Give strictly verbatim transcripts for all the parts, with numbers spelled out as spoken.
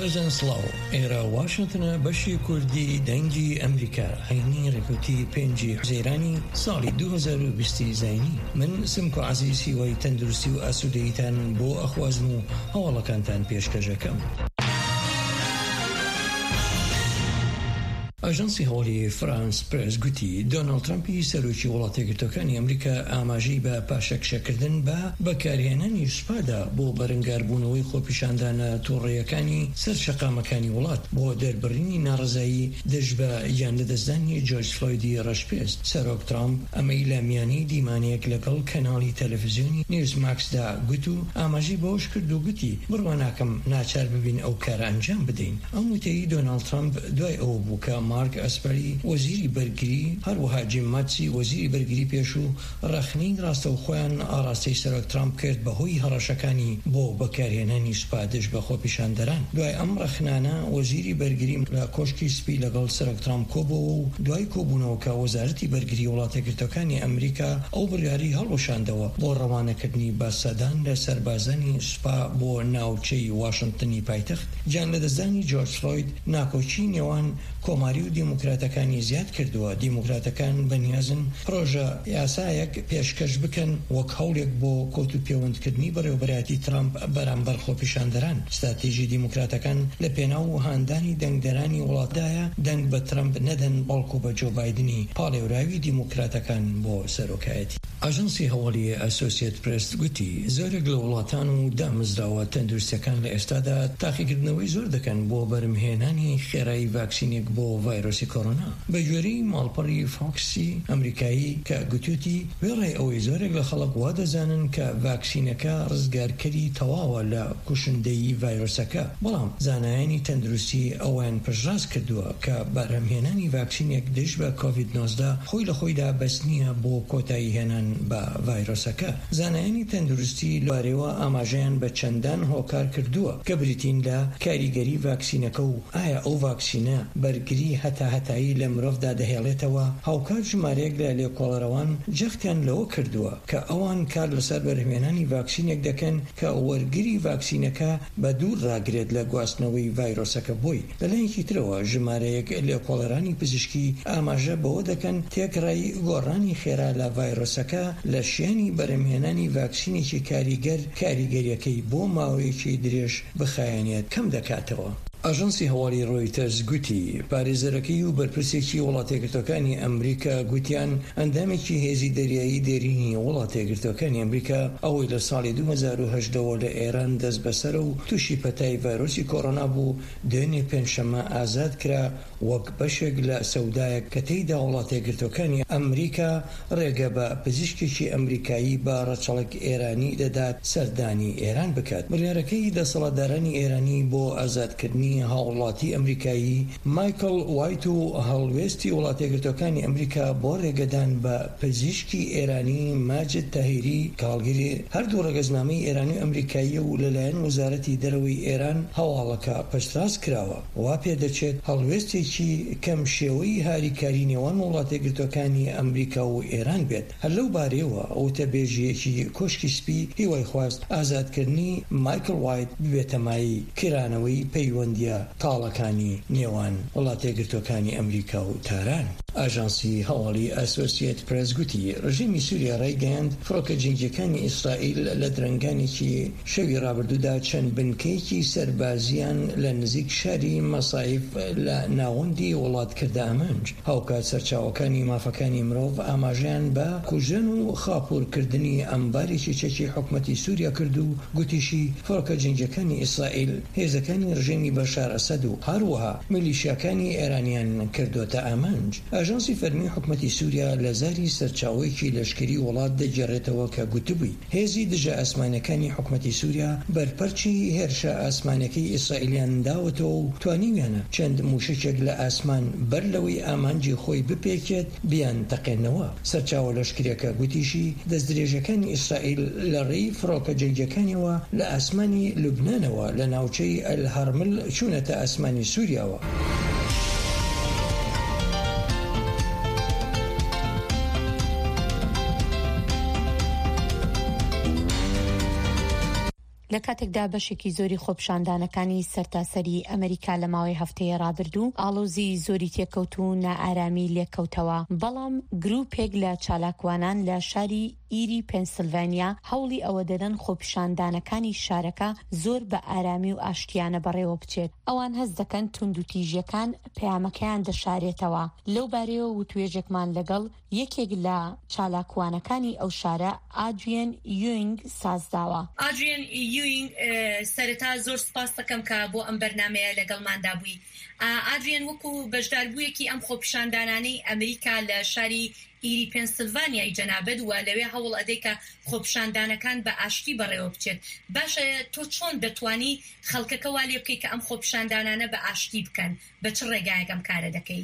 بەرەزان سڵاو ئێرە واشنتنە بەشی کوردی دەنگی ئەمریکا هەینی ڕێکوتی پێنجی حزەیرانی ساڵی دوو هەزار و بیست زاینی. من سمکو عزیزی وی تەندروستی و ئاسوودەییتان بۆ ئەخوازم و هەواڵەکانتان پێشکەشەکەم. ئاژانسی هەواڵی فرانس پرس گوتی دۆناڵد ترامپی سەرۆکی وڵاتە یەکگرتووەکانی ئەمریکا ئاماژەی بە پاشەکشەکردن بە بەکارهێنانی سوپادا بۆ بەرەنگاربوونەوەی خۆپیشاندانە تووڕێیەکانی سەر شەقامەکانی وڵات بۆ دەربڕینی ناڕزایی دژ بە یان لەدەستدانی جۆرج فلۆیدی ڕەشپێست. سەرۆک ترامپ ئەمەی لە میانی دیمانەیەک لەگەڵ کەناڵی تەلەڤیزیۆنی نیوز ماکسدا گوت و ئاماژەی بەوەش کرد و گوتی بڕواناکەم ناچار ببین ئەو کارە ئەنجام بدەین. ئەم وتەی دۆناڵد ترامپ دوای ئەوە بوو کە مارک ئەسپەری وەزیری بەرگری هەروەها جیم ماتسی وەزیری بەرگری پێش و ڕەخنەی ڕاستەوخۆیان ئاڕاستەی سەرۆک ترامپ کرد بەهۆی هەڕەشەکانی بۆ بەکارهێنانی سوپادش بە خۆپیشاندەران. دوای ئەم ڕەخنانە وەزیری بەرگری لە کۆشکی سپی لەگەڵ سەرۆک ترامپ کۆبووە و دوای کۆبوونەوە کە وەزارەتی بەرگری وڵاتە یەکگرتووەکانی ئەمریکا ئەو بڕیاری هەڵوەشاندەوە بۆ ڕەوانەکردنی باسەدان لە سەربازانی سوپا بۆ ناوچەی واشنتنی پایتەخت. گیان لەدەستدانی جۆرج فلۆید ناکۆچی نێوان کۆماری و دیموکراتەکانی زیاد کردووە. دیموکراتەکان بەنیازن پرۆژە یاسایەک پێشکەش بکەن وەک هەوڵێک بۆ کۆت و پەیوەندکردنی بەڕێوەبەرایەتی ترامپ بەرامبەر خۆپیشاندەران. ستراتیژی دیموکراتەکان لە پێناو هاندانی دەنگدەرانی وڵاتدایە دەنگ بە ترامپ نەدەن بەڵکو بە جۆ بایدنی پاڵێوراوی دیموکراتەکان بۆ سەرۆکایەتی. ئاژانسی هەواڵی ئەسۆسیێتد پرێس گوتی زۆرێک لە وڵاتان و دامەزراوە تەندروستیەکان لە ئێستادا تاقیکردنەوەی زۆر دەکەن بۆ بەرهەمهێنانی خێرایی ڤاکسینێک بۆ ڤایرۆسی کۆڕۆنا. بە گوێرەی ماڵپەڕی فۆکسی ئەمریکایی کە گوتوتی وێڕای ئەوەی زۆرێک لە خەڵک وا دەزانن کە ڤاکسینەکە ڕزگارکەری تەواوە لە کوشندەی ڤایرۆسەکە، بەڵام زانایانی تەندروستی ئەوان پشتڕاست کردووە کە بەرهەمهێنانی ڤاکسینێک دژ بە کۆڤید نۆزدە خۆی لە خۆیدا بەس نییە بۆ کۆتایی هێنان بە ڤایرۆسەکە. زانایانی تەندروستی لوارەوە ئاماژەیان بە چەندان هۆکار کردووە کە بریتین لە کاریگەری ڤاکسینەکە و ئایا ئەو ڤاکسینە بەرگری هەتا هەتایی لە مرۆڤدا دەهێڵێتەوە. هاوکار ژمارەیەک لە لێکۆڵەرەوان جەختیان لەوە کردووە کە ئەوان کار لەسەر بەرهەمهێنانی ڤاکسینێک دەکەن کە وەرگری ڤاکسینەکە بە دوور ڕاگرێت لە گواستنەوەی ڤایرۆسەکە بۆی. لەلایەکی ترەوە ژمارەیەک لێکۆڵەرانی پزیشکی ئاماژە بەوە دەکەن تێکڕای گۆڕانی خێرا لە ڤایرۆسەکە لە شیانی بەرهەمهێنانی ڤاکسینێکی کاریگەر کاریگەریەکەی بۆ ماوەیەکی درێژ بخایەنێت کەم دەکاتەوە. ئاژانسی هەواڵی ڕۆیتەرز گوتی پارێزەرەکەی و بەرپرسێکی وڵاتە یەکگرتووەکانی ئەمریکا گوتیان ئەندامێکی هێزی دەریایی دێرینی وڵاتە یەکگرتووەکانی ئەمریکا ئەوەی لە ساڵی دوو هەزار و هەژدەوە لە ئێران دەست بەسەر و تووشی پەتای ڤایرۆسی کۆڕۆنا بوو دوێنێ پێنجشەممە ئازاد کرا وەک بەشێک لە سەودایەک کە تێیدا وڵاتە یەکگرتووەکانی ئەمریکا ڕێگە بە پزیشکێکی ئەمریکایی بە ڕەچەڵک ئێرانی دەدات سەردانی ئێران بکات. بڕیارەکەی دەسەڵاتدارانی ئێرانی بۆ ئازادکردنی هاوڵاتی ئەمریکایی مایکل وایت و هەڵوێستی وڵاتە یەکگرتووەکانی ئەمریکا بۆ ڕێگەدان بە پزیشکی ئێرانی ماجد تاهیری کاڵگیری هەردوو ڕێگەزنامەی ئێرانی و ئەمریکایی و لەلایەن وەزارەتی دەرەوەی ئێران هەواڵەکە پشتڕاست کراوە. وا پێدەچێت هەڵوێستێکی کەم شێوەی هاریکاری نێوان وڵاتە یەکگرتووەکانی ئەمریکا و ئێران بێت. هەر لەو بارەیەوە ئەوتەبێژیەکی کۆشکی سپی هیوای خواست ئازادکردنی مایکل وایت ببێتەمایی کرانەوەی پەیوەندی تاڵەکانی نێوان وڵاتە یەکگرتووەکانی ئەمریکا و تاران. ئاژانسی هەواڵی ئەسۆسیێتد پرێس گوتی ڕژیمی سووریا ڕایگەیاند فڕۆکە جەنگیەکانی ئیسرائیل لە درەنگانێکی شەوی ڕابردوودا چەند بنکەیەکی سەربازیان لە نزیک شاری مەسایف لە ناوەندی وڵات کردە ئامانج. هاوکات سەرچاوەکانی مافەکانی مرۆڤ ئاماژیان بە کوژن و خاپۆرکردنی ئەمبارێکی چەکی حکومەتی سووریا کرد و گوتیشی فڕۆکە جەنگیەکانی ئیسرائیل هێزەکانی ڕژیمی بەشار ئەسەد و هەروەها میلیشیاکانی ئێرانیان کردوتە ئامانج. ئاژانسی فەرمی حکومەتی سووریا لە زاری سەرچاوەیەکی لەشکری وڵات دەگێڕێتەوە کە گوتبووی هێزی دژە ئاسمانەکانی حکومەتی سووریا بەرپەرچی هێرشە ئاسمانەکەی ئیسرائیلیان داوەتەوە و توانیویانە چەند موشکێک لە ئاسمان بەر لەوەی ئامانجی خۆی بپێکێت بیان تەقێنەوە. سەرچاوە لەشکریەکە گوتیشی دەستدرێژەکانی ئیسرائیل لە ڕێی فڕۆکە جەنگیەکانیەوە لە ئاسمانی لوبنانەوە لە ناوچەی ئەلهەرمل چوونەتە ئاسمانی سووریاوە. لە کاتێکدا بەشێکی زۆری خۆپیشاندانەکانی سەرتاسەری ئەمریکا لە ماوەی هەفتەیە ڕابردوو ئاڵۆزی زۆری تێکەوت و نائارامی لێکەوتەوە، بەڵام گروپێک لە چالاکوانان لە شاری ئیری پێنسیلڤانیا هەوڵی ئەوە دەدەن خۆپیشاندانەکانی شارەکە زۆر بە ئارامی و ئاشتیانە بەڕێوە بچێت. ئەوان هەست دەکەن توندوتیژیەکان پەیامەکەیان دەشارێتەوە. لەو بارەیەوە وتوێژێکمان لەگەڵ یەکێک لە چالاکوانەکانی ئەو شارە ئادریان یوینگ سازداوە. ئادریان یوینگ سەرەتا زۆر سپاس دەکەم کە بۆ ئەم بەرنامەیە لەگەڵماندا بووی. ئادریان وەکو بەشداربوویەکی ئەم خۆپیشاندانانەی ئەمریکا لە شاری ئیری پێنسیلڤانیای جەنابەت وە لەوێ هەوڵ ئەدەی کە خۆپیشاندانەکان بە ئاشتی بەڕێوە بچێت. باشە تۆ چۆن دەتوانی خەڵکەکە وا لێ بکەی کە ئەم خۆپیشاندانانە بە ئاشتی بکەن؟ بە چ ڕێگایەکەم کارە دەکەی؟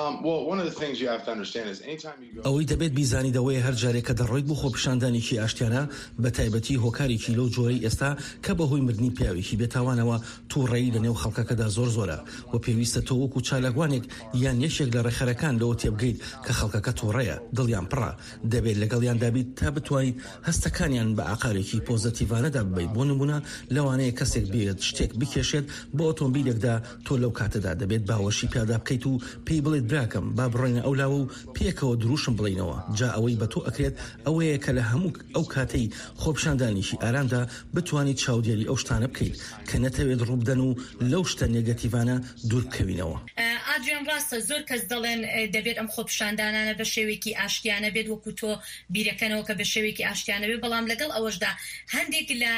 ئەوەی دەبێت بیزانی دەوەیە هەر جارێکە دەڕۆیت بۆ خۆپیشاندانێکی ئاشتیانە بە تایبەتی هۆکارێکی لەو جۆرەی ئێستا کە بەهۆی مردنی پیاوێکی بێتاوانەوە تووڕێی لە نێو خەڵکەکەدا زۆر زۆرە و پێویستە تۆ وەکو چالاکوانێک یان یەکێک لە ڕێخەرەکان لەوە تێبگەیت کە خەڵکەکە تووڕەیە، دڵیان پڕە، دەبێت لەگەڵیان دابیت تا بتوانیت هەستەکانیان بە عقارێکی پۆزتیڤانەدا ببیت. بۆ نمونە لەوانەیە کەسێک بێت شتێک بکێشێت بۆ ئۆتۆمبیلێکدا، تۆ لەو کاتەدا دەبێت باوەشی پیادا بکەیت و پێی بڵێت براکەم با بڕۆینە ئەولاوە و پێکەوە دروشم بڵینەوە. جا ئەوەی بە تۆ ئەکرێت ئەوەیە کە لە هەموو ئەو کاتەی خۆپیشاندانیشی ئارامدا بتوانیت چاودێری ئەو شتانە بکەیت کە نەتەوێت ڕووبدەن و لەو شتە نێگەتیڤانە دوور بکەوینەوە. ئادریان ڕاستە زۆر کەس دەڵێن دەبێت ئەم خۆپیشاندانانە بە شێوێکی ئاشتیانە بێت وەکو تۆ بیرەکەنەوە کە بە شێوێکی ئاشتیانە بێت، بەڵام لەگەڵ ئەوەشدا هەندێک لە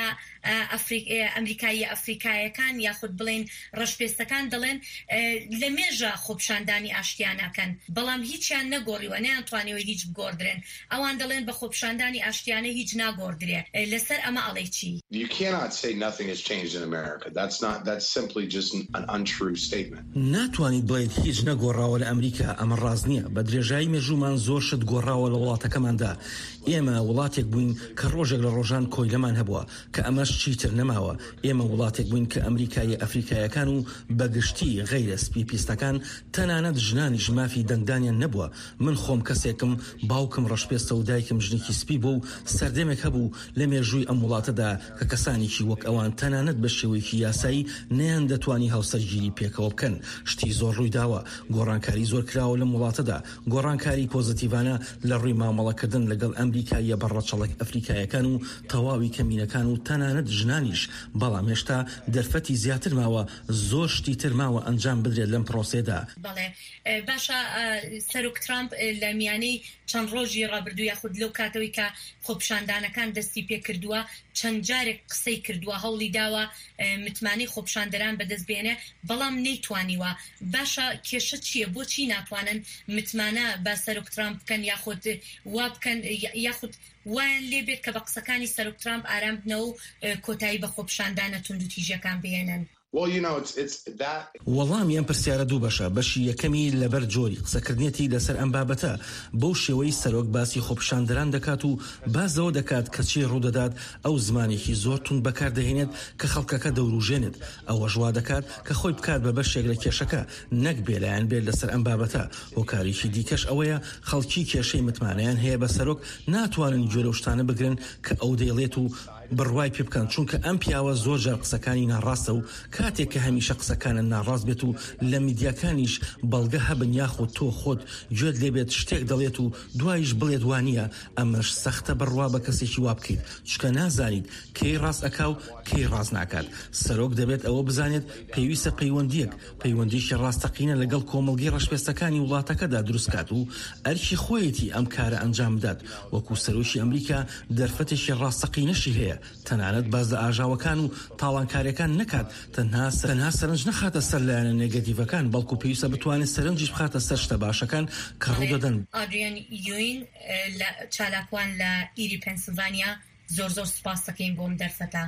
ئەمریکایی ئەفریقایەکان یاخود بڵێن ڕەشپێستەکان دەڵێن لە مێژە خۆپیشاندانی ئاشتیانەکەن، بەڵام هیچیان نەگۆڕیوە، نەیانتوانیوە هیچ بگۆڕدرێن. ئەوان دەڵێن بە خۆپیشاندانی ئاشتیانە هیچ ناگۆڕدرێ. لەسەر ئەمە ئەڵێ چی؟ You cannot say nothing has changed in America. That's not that's simply just an untrue statement. ناتوانیت بڵێت هیچ نەگۆڕاوە لە ئەمریکا، ئەمە ڕاست نییە. بە درێژایی مێژومان زۆر شت گۆڕاوە لە وڵاتەکەماندا. ئێمە وڵاتێک بووین کە ڕۆژێک لە ڕۆژان کۆیلەمان هەبووە کە ئەمەش چیتر نەماوە. ئێمە وڵاتێک بووین کە ئەمریکای ئەفریقایەکان و بەگشتی غەیرە سپی پیستەکان تەنانەت ژنانیش مافی دەنگدانیان نەبووە. من خۆم کەسێکم، باوکم ڕەشپێستە و دایکم ژنێکی سپی بوو و سەردەمێک هەبوو لە مێژووی ئەم وڵاتەدا کە کەسانێکی وەک ئەوان تەنانەت بە شێوەیەکی یاسایی نەیان دەتوانی هاوسەرگیری پێکەوە بکەن. شتی زۆر ڕووی داوە، گۆڕانکاری زۆر کراوە لەم وڵاتەدا، گۆڕانکاری پۆزتیڤانە لە ڕووی مامەڵەکردن لەگەڵ ئەمریکاییە بەڕەچەڵک ئەفریقایەکان و تەواوی کەمینەکان و تەنانەت ژنانیش. بەڵام هێشتا دەرفەتی زیاتر ماوە، زۆر شتی تر ماوە ئەنجام بدرێت لەم پرۆسێدا. بەڵێ باشە، سەرۆک ترامپ لە میانەی چەند ڕۆژی ڕابردوو یاخود لەو کاتەوەی کە خۆپیشاندانەکان دەستی پێ کردووە چەند جارێک قسەی کردووە، هەوڵی داوە متمانی خۆپیشاندەران بەدەستبێنێ، بەڵام نەیتوانیوە. باشە کێشە چییە؟ بۆچی ناتوانن متمانە بە سەرۆک ترامپ بکەن یاخود وا بکەن یاخود وایان لێ بێت کە بە قسەکانی سەرۆک ترامپ ئارام بنەوە و کۆتایی بە خۆپیشاندانە توندوتیژیەکان بهێنن؟ Well, you know, it's it's that. وەڵامی ئەم پرسیارە دوو بەشە. بەشی یەکەمی لەبەر جۆری قسەکردنیەتی لەسەر ئەم بابەتە، بەو شێوەی سەرۆک باسی خۆپیشاندەران دەکات و بازەوە دەکات کە چی ڕوودەدات ئەو زمانێکی زۆر تون بەکاردەهێنێت کە خەڵکەکە دەوروژێنێت. ئەوە ژوا دەکات کە خۆی بکات بە بەشێک لە کێشەکە، نەک بێلایەن بێت لەسەر ئەم بابەتە. هۆکاریکی دیکەش ئەوەیە خەڵکی کێشەی متمانەیان هەیە بە سەرۆک ناتوانن گوێ لەو شتانە بگرن کە ئەو دەیڵێت و بڕوای پێ بکەن، چونکە ئەم پیاوە زۆر جار قسەکانی ناڕاستە و کاتێک کە هەمیشە قسەکانە ناڕاست بێت و لە میدیاکانیش بەڵگە هەبن یاخود تۆ خۆت گوێت لێبێت شتێک دەڵێت و دوایش بڵێت وانە، ئەمەش سەختە بڕوا بە کەسێکی وا بکەیت، چکە نازانیت کەی ڕاست ئەکا و کەی ڕاست ناکات. سەرۆک دەبێت ئەوە بزانێت پێویستە پەیوەندیەک پەیوەندیشی ڕاستەقینە لەگەڵ کۆمەڵگەی ڕەشپێستەکانی وڵاتەکەدا دروستکات و ئەرکی خۆیەتی ئەم کارە ئەنجام بدات. وەکو سەرۆکی ئەمریکا دەرفەتێکی ڕاستەقینەشی هەیە، تەنانەت باز لە ئاژاوەکان و تاڵانکاریەکان نەکات، تەنها تەنها سەرنج نەخاتە سەر لایەنە نێگەتیڤەکان، بەڵکو پێویستە بتوانێت سەرنجیش بخاتە سەر شتە باشەکان کە ڕوودەدەن. ئادریان یوین لە چالاکوان لە ئیری پێنسیلڤانیا، زۆر زۆر سپاس دەکەین بۆم دەرفەتە.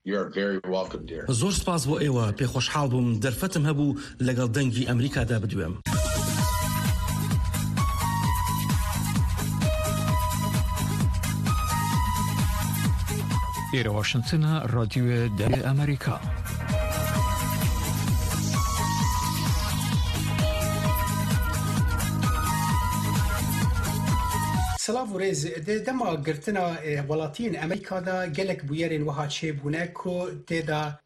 زۆر سپاس بۆ ئێوە، پێخۆشحاڵ بووم دەرفەتم هەبوو لەگەڵ دەنگی ئەمریکادا بدوێم. ئێرە واشنگتنە، رادیۆ دەرێ ئەمریکا. سلاو ریز دما گرتنا ولاتین امریکا دا گلک بویرین وها چه بونه کو تدا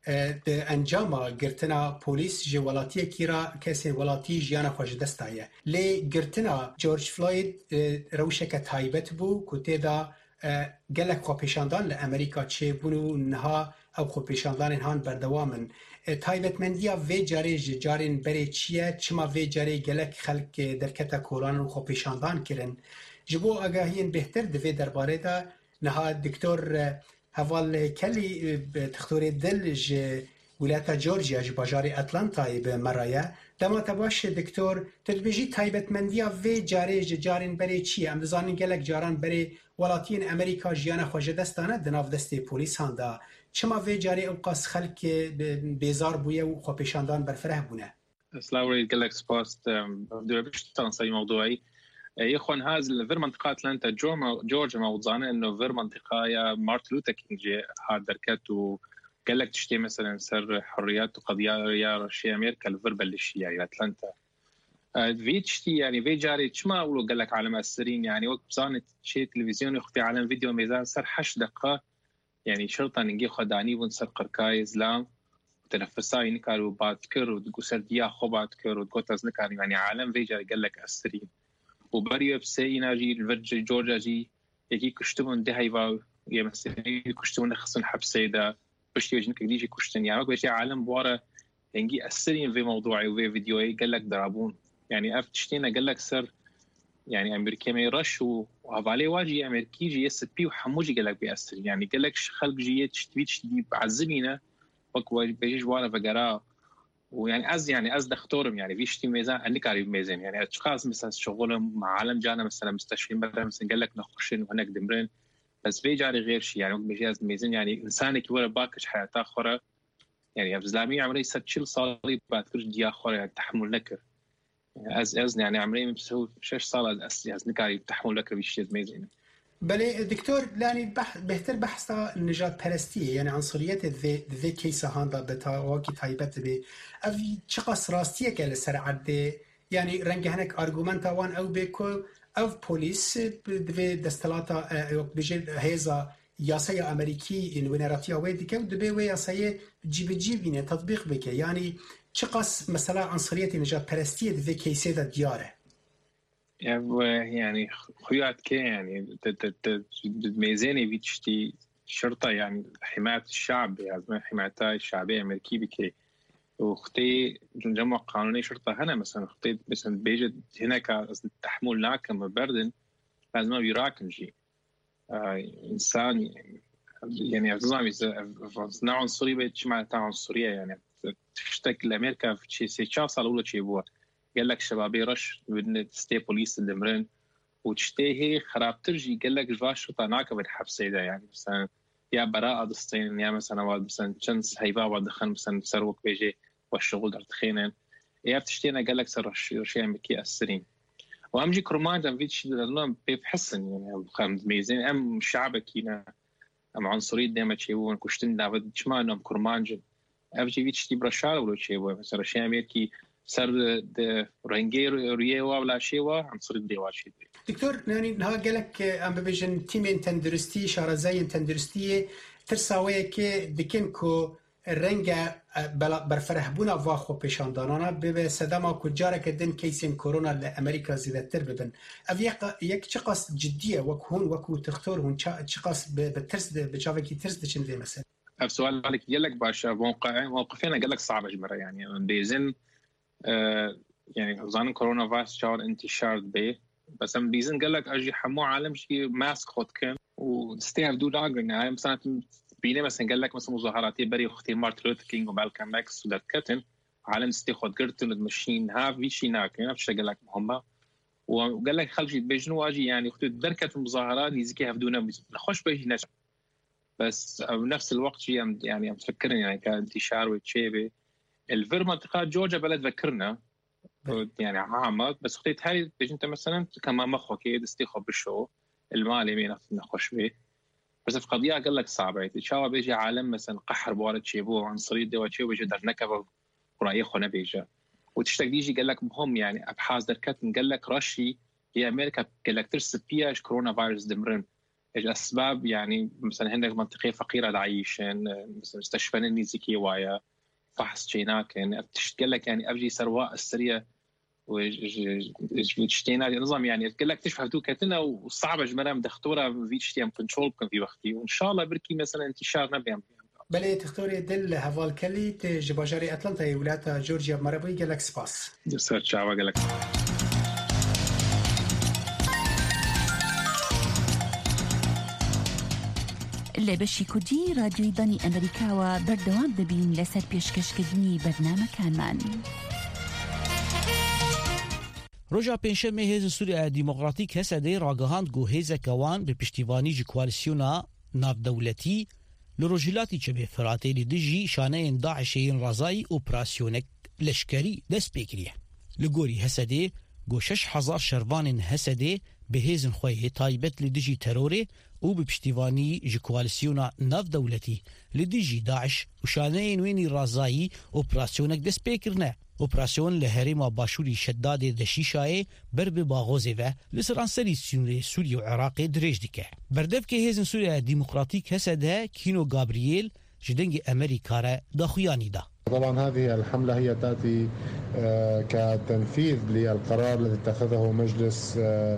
انجام گرتنا پلیس ج ولاتی کیرا کسی ولاتی جیانا خوش دستایه لی گرتنا جورج فلوید روشک تایبت بو کو تدا گلک خو پیشاندان ل امریکا چه بونو نها او خو پیشاندان هان بردوامن تایبت مندیا و جاری جارین بری چیه چما و جاری گلک خلق درکتا کوران خو پیشاندان کرن جبو آگاهین بهتر دوی درباره دا نها دکتور حوال کلی تختور دل ج ولایت جورجیا ج بازار اتلانتای به مرایه دما تباش دکتور تدبیجی تایبت مندیا و جاری جارین بری چی ام دزانین گلک جاران بری ولاتین امریکا جیان خوش دستانه دناف دستی پولیس هاندا چما و جاری اوقاس خلق بیزار بویه و خو پیشاندان برفره بونه سلاوی گلک سپاس دو بشتان سای موضوعی يخون هذا الفير منطقة أتلانتا جورجيا موضعنا إنه فير منطقة يا مارتن لوثر كينج هذا دركات وقال لك تشتي مثلا سر حريات وقضايا يا رشيا أمريكا الفير بلشيا يا أتلانتا في تشتي يعني في جاري تشما أولو قال لك عالم السرين يعني وقت بصانة شيء تلفزيون يخطي عالم فيديو ميزان سر حش دقة يعني شرطة نجي خداني ونسر قركاي إسلام وتنفساي نكارو باتكر وتقول ديا خو باتكر وتقول تزنكار يعني عالم في جاري قال لك السرين وبريو بسينا جي الفرج جورجيا جي يجي كشتمون ده هيفا يا مثلا كشتمون خصن حبسي ده باش يجي كديجي كشتن يعني باش عالم بورا ينجي أسرين في موضوعي وفي فيديوهي قال لك درابون يعني افتشتينا قال لك سر يعني أمريكا ما يرش وهفالي واجي أمريكي جي يسبي وحموجي قال لك بيأسر يعني قال لك خلق جي تشتويتش دي بعزمينا وكوا بيجي وانا فقرا ويعني از يعني از دكتورم يعني في شتي ميزان اني قريب ميزان يعني اشخاص مثلا شغلهم مع عالم جانا مثلا مستشفين مثلا قال لك نخشين وهناك دمرين بس في جاري غير شيء يعني بيجي از ميزان يعني انسانك ولا باكش حياته اخرى يعني افزلامي عمري ستشيل صليب بعد كل دي اخرى يعني تحمل لك از از يعني عمري مسوي شش صال از از نقاري تحمل لك بشيء ميزان بله دكتور لاني بح بهتر بحث نجات پرستیه يعني عنصريات ذي ذي كيسه هاندا بتاواكي تايبت بي افي چقاس راستيه كل سر عده يعني رنگ هنك ارغومنتا وان او بكو او بوليس دبي دستلاتا بيجي هيزا ياسايا امريكي ان ونراتيا ويدي كو دبي وياسايا جيب جيبينه تطبيق بك يعني چقاس مثلا عنصريات نجات پرستیه ذي كيسه دا دياره يعني خيات كي يعني ميزاني بيتشتي شرطة يعني حماية الشعب يعني حماية الشعبية الأمريكية بكي وختي جمع قانوني شرطة هنا مثلا ختي مثلا بيجد هناك تحمل ناكم بردن لازم بيراكم جي آه إنسان يعني أفضل إذا نوع عنصري بيتش مع عنصرية يعني تشتكي لأمريكا في شيء سيشان صار أول شيء بوا قال لك شبابي رش بدنا تستي بوليس الدمرين وتشتي هي خراب ترجي قال لك جواش شرطة ناكا بالحبس ده يعني مثلا يا براءة دستين يا مثلا واد مثلا شنس هيفا ودخن مثلا سروك بيجي والشغل در تخينن يا بتشتينا قال لك سر شيء أمريكي أسرين وأهم جي كرمان جم فيتش لأنهم بيحسن يعني خمس ميزين أم شعبك هنا أم عنصرية دائما تشيبون كشتن دافد شما أنهم كرمان جم أم جي فيتش تي برشال ولا تشيبون مثلا شيء أمريكي سر رنجير ريوا ولا شيوا عنصر الديواشي دكتور ناني نها قالك ام بيجن تيمين تندرستي شارزاين تندرستي ترساوي كي دكنكو الرنجا برفرح بونا واخو بيشاندانانا بب سدما كجارك دن كيسين كورونا لامريكا زيادتر ببن افيق يك شقص جديه وكون وكو تختار هون شقص بترس بجافكي ترس دشن ذي مثلا السؤال عليك يلك باشا موقع موقفين قال لك صعب جمره يعني بيزن آه يعني ظن كورونا فيروس شعر انتشار به بس ام بيزن قال لك اجي حمو عالم شيء ماسك خد كان وستيف دو داغن يعني مثلا بينا مثلا قال لك مثلا مظاهرات بري اختي مارتن لوثر كينج ومالكوم اكس ودات كاتن عالم ستي خد قرتن المشين ها في شيء ناك يعني نفس قال لك هم وقال لك خلجي بيجنوا اجي يعني اختي دركت المظاهرات يزكي هفدونا نخش بيجي نجح بس بنفس الوقت يعني متفكرين يعني كان انتشار وتشيبه الفير منطقة جورجيا بلد ذكرنا يعني عامة بس خطيت هاي بيجي انت مثلا كمان مخوك يدستيخو بالشو المالي مين نخش به بس في قضية قال لك صعبة إن شاء الله بيجي عالم مثلا قحر بوارد شيبو عنصرية دوا شيبو بيجي در نكبه ورأيه خنا بيجي وتشتاق ديجي قال لك مهم يعني أبحاث دركت قال لك رشي هي أمريكا كالكترس بياش كورونا فيروس دمرن الأسباب يعني مثلا هندك منطقة فقيرة دعيشن مثلا مستشفى نيزيكي وايا فحص جيناك يعني بتشتغلك يعني أبجي سرواء السرية وجتينا نظام يعني كلك تشوف هدوك كتنا وصعبة جمرام دكتورة فيش تيام كنترول كن في وقتي وإن شاء الله بركي مثلا انتشار نبيهم بله دكتوری دل هوال کلی ت جباجاری اتلانتا ولایت جورجیا مربوی گلک سپاس دسر چاوا گلک لبشی کردی رادیوی دانی امریکا و بردوام دبین لسر پیشکشکردنی برنامه‌کان من. روژا پنجشنبه هیز سوریه دموکراتیک هسته راگهاند گو هیز کوان به پشتیبانی جی کوالسیونا نافدولتی لروجلاتی چه به فراتی دیجی شانه داعشین رضای اپراسیونک لشکری دست بکریه. لگوری هسته گو شش هزار شروان هسته به هیزن خواه تایبت لدیجی تروره او به پشتیبانی جی کوالسیونا نافدولتی لدیجی داعش و شانه وینی رضایی اپراسیونک دست بکرنه. اپراسیون لهریم باشوری شداد دشیشای بر به باغوزه و لسرانسری سوریه سوریه و عراق درج دیکه. بردف که هیزن سوریه دموکراتیک هسده کینو گابریل جدنگ امریکا را داخویانی دا. طبعا هذه الحملة هي تأتي كتنفيذ للقرار الذي اتخذه مجلس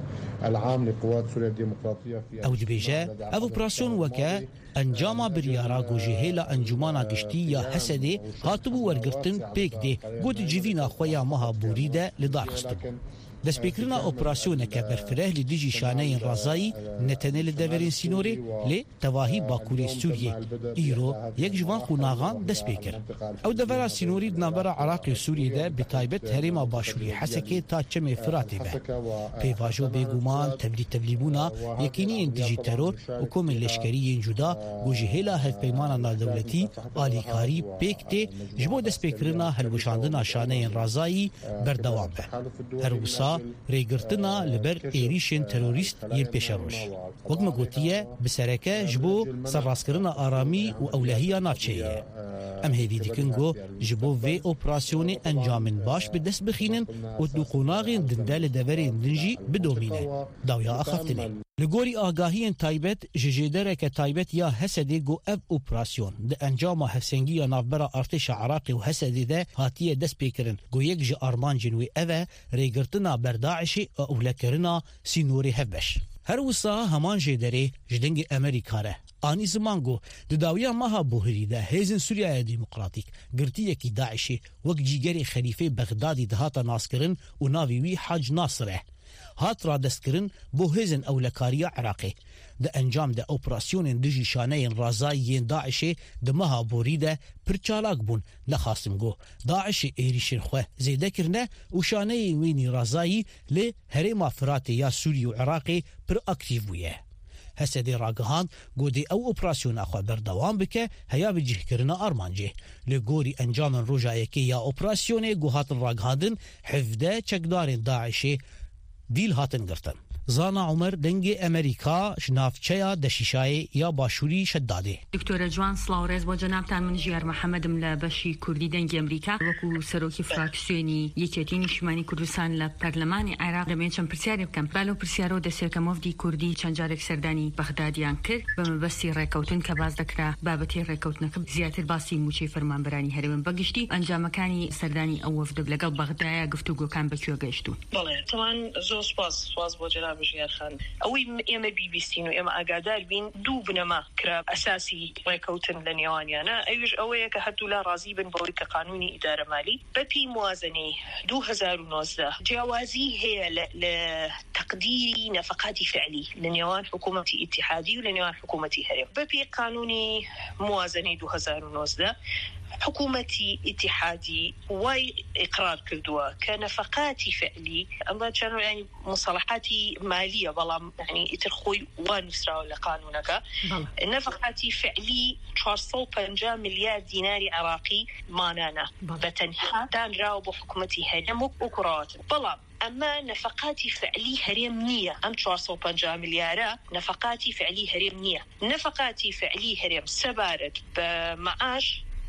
العام لقوات سوريا الديمقراطية في او دبيجة او اوبراسيون وكا انجاما بريارا گوجهيلا انجمانا گشتي يا حسدي هاتبو ورگرتن بيك دي گوت جيفينا خويا مها بوريده لدار خستن دست بکرنا اپراسیون که برفره لدیجی شانه رضایی نتنه لدورین سینوری لی تواهی باکوری سوریه ایرو یک جوان خوناغان دست بکر او دورا سینوری دنابرا عراقی سوریه ده بتایبت هریم باشوری حسکه تا چم فراتی به پیواجو بگومان تبلی تبلیبونا یکینی اندیجی ترور حکوم لشکری جدا گوجهیلا هف پیمانا نادولتی آلیکاری پیکتی جبو دست بکرنا هلوشاندنا شانه رضایی بردوام به هر وسا ریگرتنا لبر ایریشن تروریست ین پیشروش وقم گوتیه بسرکه جبو سراسکرنا آرامی و اولهیا نافچهیه ام هیدی دیکنگو جبو وی اپراسیون انجامن باش به دست بخینن و دو قناغین دندال دورین دنجی بدومینه داویا اخفتنه لگوری آگاهی تایبت ججیدره که تایبت یا حسدی گو اف اپراسیون ده انجام حسنگی یا نافبرا ارتش عراقی و حسدی ده هاتیه دست پیکرن گو یک جه آرمان جنوی اوه ریگرتنا برداعشی اولکرنا سینوری هفبش هر وسا همان جیدره جدنگ امریکاره آنی زمانگو ده داویا ماها بوهری ده هیزن سوریه دموکراتیک گرتیه کی داعشی وک جیگری خلیفه بغدادی دهاتا ناسکرن و ناویوی حاج ناصره هات را دستکرن بو هیزن اولکاریا عراقی ده انجام ده اپراسیون دجی شانه رازایین داعشی ده مها بوریده پرچالاک بون نخواستم گو داعش ایریشن خواه زیده کرنه و شانه وینی رازایی لی هرما فراتی یا سوری و عراقی پر اکتیو بویه هسته راگهان گودی او اپراسیون اخواه بردوام بکه هیا بجه کرنا آرمانجه لگوری انجام روژایه که یا اپراسیون گوهات راگهاندن حفده چکدارین داعشی دیل هاتن گرتن زانا عمر دنگ امریکا شنافچه دشیشای یا باشوری شداده دکتور جوان سلاورز با جنابتان من جیار محمد ملا بشی کردی دنگ امریکا وکو سروکی فراکسیونی یکیتی نیشمانی کردستان لپرلمان عراق دمیچم پرسیاری بکم بالو پرسیارو دسته مفدی کردی چند جارک سردانی بغدادیان کرد بمبستی ریکوتن که باز دکرا بابتی ریکوتن که زیاتر باسی موچی فرمان برانی هرون بگشتی انجامکانی سردانی او وفد لگل بغداد گفتگو کان بکیو گشتون بله طبعا زو سپاس سپاس با جناب بجيار خان اوي ام بي بي سي نو ام اقادار بين دوبنما كراب اساسي ريكوتن لنيوانيانا ايش اوي كحدو لا راضي بن بوريك قانوني اداره مالي ببي موازنه ألفين وتسعة عشر جوازي هي لتقديري نفقاتي فعلي لنيوان حكومتي اتحادي ولنيوان حكومتي هرم ببي قانوني موازنه ألفين وتسعة عشر حكومتي اتحادي واي إقرار كردوا كنفقاتي فعلي أما كانوا يعني مصطلحاتي مالية بلا يعني يترخوي ونسرا لقانونك نفقاتي فعلي أربعمية وخمسين مليار دينار عراقي مانانا بتنها دان راو بحكومتي هرم وكرات بلا أما نفقاتي فعلي هرم نية أم أربعمية وخمسين مليار نفقاتي فعلي هرم نية نفقاتي فعلي هرم سبارد بمعاش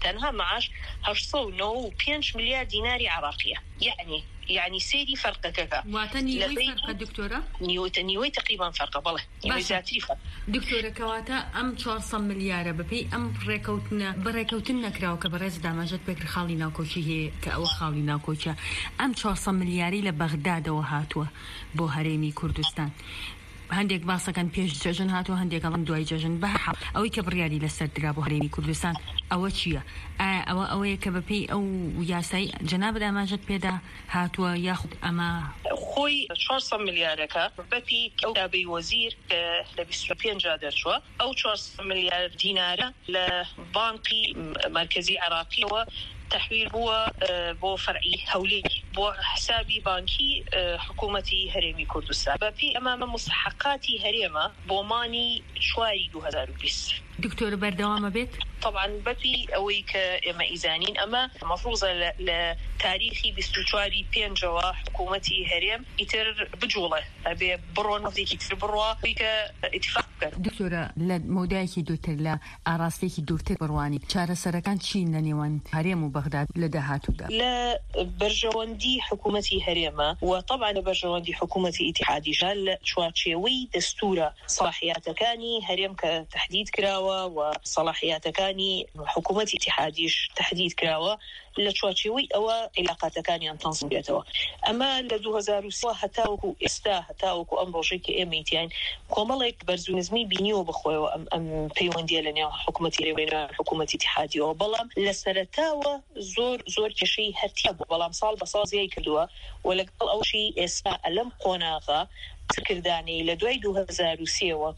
تنها معاش هشتصد وتسعة وخمسين مليار ديناري عراقية. يعني يعني سيدي فرقة كذا واتني فرقة دكتورة نيوي نيوي تقريبا فرقة بالله نيوي زاتري فرقة دكتورة كواتا أم چهارصد مليار ببي أم بريكوتنا بريكوتنا كراو كبرز دامجت بكر خالي ناكوشي هي كأو خالي ناكوشا أم چهارصد ملياري لبغداد وهاتوا بو هرمي كردستان هندێک باسەکان پێش جەژن هاتو هەندێک ئەڵم دوای جەژن بەحاڵ ئەوەی کە بڕیاری لەسەر درا بۆ هەرێمی کوردستان ئەوە چییە؟ ئایا ئەوە ئەوەیە کە بەپێی ئەو یاسای جەناب داماژت پێدا هاتووە یاخود ئەمە خۆی چهارصد ملیارەکە بەپی ئەو دابەی وەزیر لە بیست و پێنج دەرچووە ئەو چهارصد ملیار دینارە لە بانقی مرکزی عراقیەوە تحويل بو بو فرعي هولي بو حسابي بانكي حكومتي هرمي كردستان بفي امام مستحقاتي هريمه بوماني شواري دو هزار وبيس دكتور بردوام بيت طبعا بفي اويك اما ايزانين اما مفروضه لتاريخي بستوشواري بينجوا حكومتي هرم يتر بجوله ابي برون ذيك يتر بروا ويك اتفاق دكتوره لمودايكي دوتر لا اراستيكي دوتر برواني چاره سرکان چین لنيوان هرم بغداد لدهاتودا لا برجواندي حكومتي هريمة وطبعا برجواندي حكومتي اتحادي جال شواتشيوي دستورة صلاحيات كاني هريم كتحديد كراوة وصلاحيات كاني حكومتي اتحاديش تحديد كراوة لشواتشيوي أو علاقات كاني أن تنصب بيتوا أما لدو هزار وسوا هتاوكو استا هتاوكو أم روجيكي إميتين كومالك برزونزمي بينيو بخوي أم أم بيوندي لنا حكومتي ريوينا حكومتي اتحادي وبلام لسرتاوة زور زور كشي هرتياب بلام صال بصال زي كدوا ولقل أو شيء اسمع ألم قناغة سكرداني لدوي دو هزار وسيوا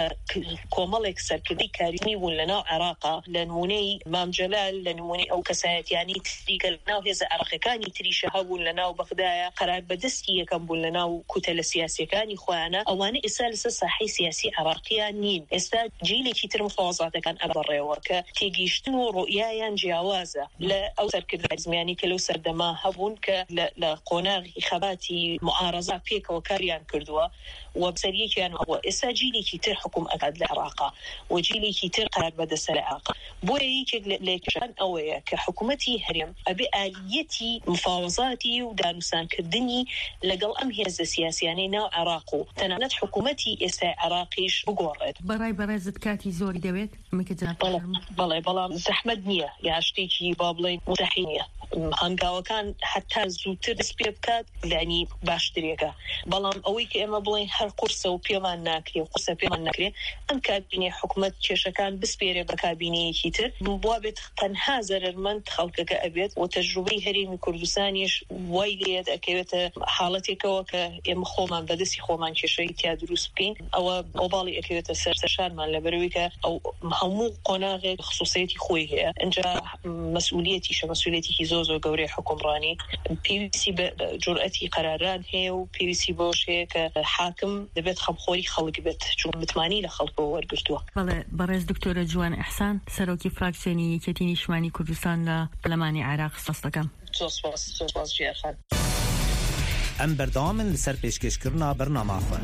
كومالك سركدي كاريمي ولنا عراقة لنوني مام جلال لنوني أو كسات يعني تريك لنا وهذا عراقة كاني تريش هاون لنا وبغدايا قرار بدستي كم بولنا وكتل سياسي كاني خوانا أواني إسالس صحي سياسي عراقيا نين إستا جيلي كتير مفاوضات كان أبرر وكا تيجيشتنو رؤيايا جاوازة لا أو سركد يعني كلو سردما هبون ك لا قناغ خباتي معارضة بيك وكاريان كردوا وبسرية كانوا هو إسا جيلي كتير حكم أقعد العراق وجيلي كتير قرار بدس العراق بوي ليكشان أويا كحكومتي هرم أبي آليتي مفاوضاتي ودانوسان كردني لقل أم هيز السياسي يعني ناو عراقو تنانت حكومتي إسا عراقيش بقورد براي براي زدكاتي زوري دويت مكتزان بلا بلا زحمد نية ياشتيكي بابلين متحينية هنقاوة كان حتى زوتر سبيبكات يعني باشتريكا بلام أويك إما بلين هر قرصة وبيومان ناكري وقرصة بيومان ناكري أم كابيني حكومة كيشكان بسبيري بكابيني كيتر بوابت تنها زرر من تخلقك أبيت وتجربي هريمي كردستانيش وايليت أكيوت حالتي كوكا إما خومان بدسي خومان كيشي تيا دروس بكين أو أوبالي أكيوت سرسشان من لبرويكا أو همو قناغي خصوصيتي خوي هي إنجا مسؤوليتي شو مسؤوليتي زوزو قوري حكمراني بي بي سي بجرأتي قراران هي وبي بي سي بوش هيك حاكم دبت خبخوري خلق بيت شو متماني لخلقه ورقرتوه بله برز دكتورة جوان إحسان سروكي فراكسيوني كتيني شماني كردستان لبرلماني عراق ساستكم سوسواس سوسواس جيرخان ام بردام لسر پیشکشکرنا برنامه خواه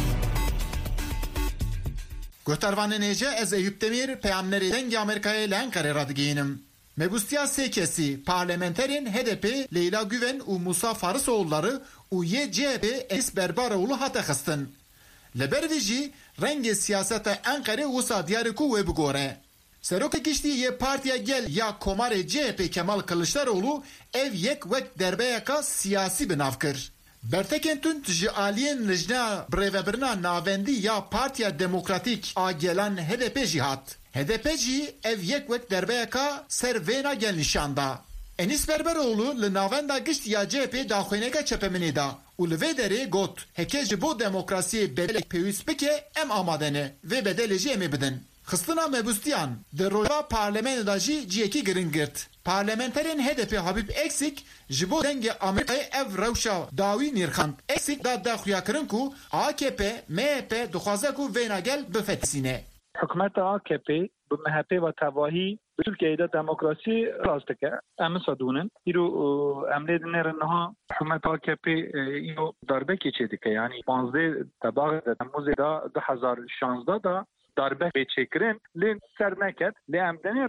گوهتروان نیجه از ایوب دمیر پیامنری دنگ امریکای لانکاره را دگینم Mebustiya sekesi parlamenterin H D P Leyla Güven u Musa Farisoğulları u Y C H P Enis Berbaroğlu hata xistin. Leberviji rengi siyasete Ankara usa diyarı ku ve bugore. Serok geçtiği ye partiya gel ya komare C H P Kemal Kılıçdaroğlu ev yek vek derbeyaka siyasi binavkır. Bertekentun ji aliyen lejna brevebirna navendi ya partiya demokratik a gelen H D P jihat. H D P jî ev yek wek derbeyeka ser vêna gel nîşanda. Enis Berberoğlu li navenda gişt ya C H P daxwêneka çepeminê da û li vê derê got heke ji bo demokrasiyê bedelek pêwîst bike em amade ne vê bedelê jî em ê bidin. Xistina mebustiyan di rojava parlemenê da jî ciyekî giring girt. Parlamenterên H D P Habib Eksik ji bo dengê Amerîkayê ev rewşa dawî nîrxand. Eksik da daxuyakirin ku A K P M H P dixwaze ku vêna gel bifetisîne. حکومت A K P به M H P و تواهی به ترکیه دا دموکراسی راست که ام صدونن ایرو امنیت نرنها حکومت A K P ایرو darbe geçirdi که یعنی پانزده تباغ تموز دا دو هزار و شانزده دا darbe بچکرین لین سرنکت لیم دنیرن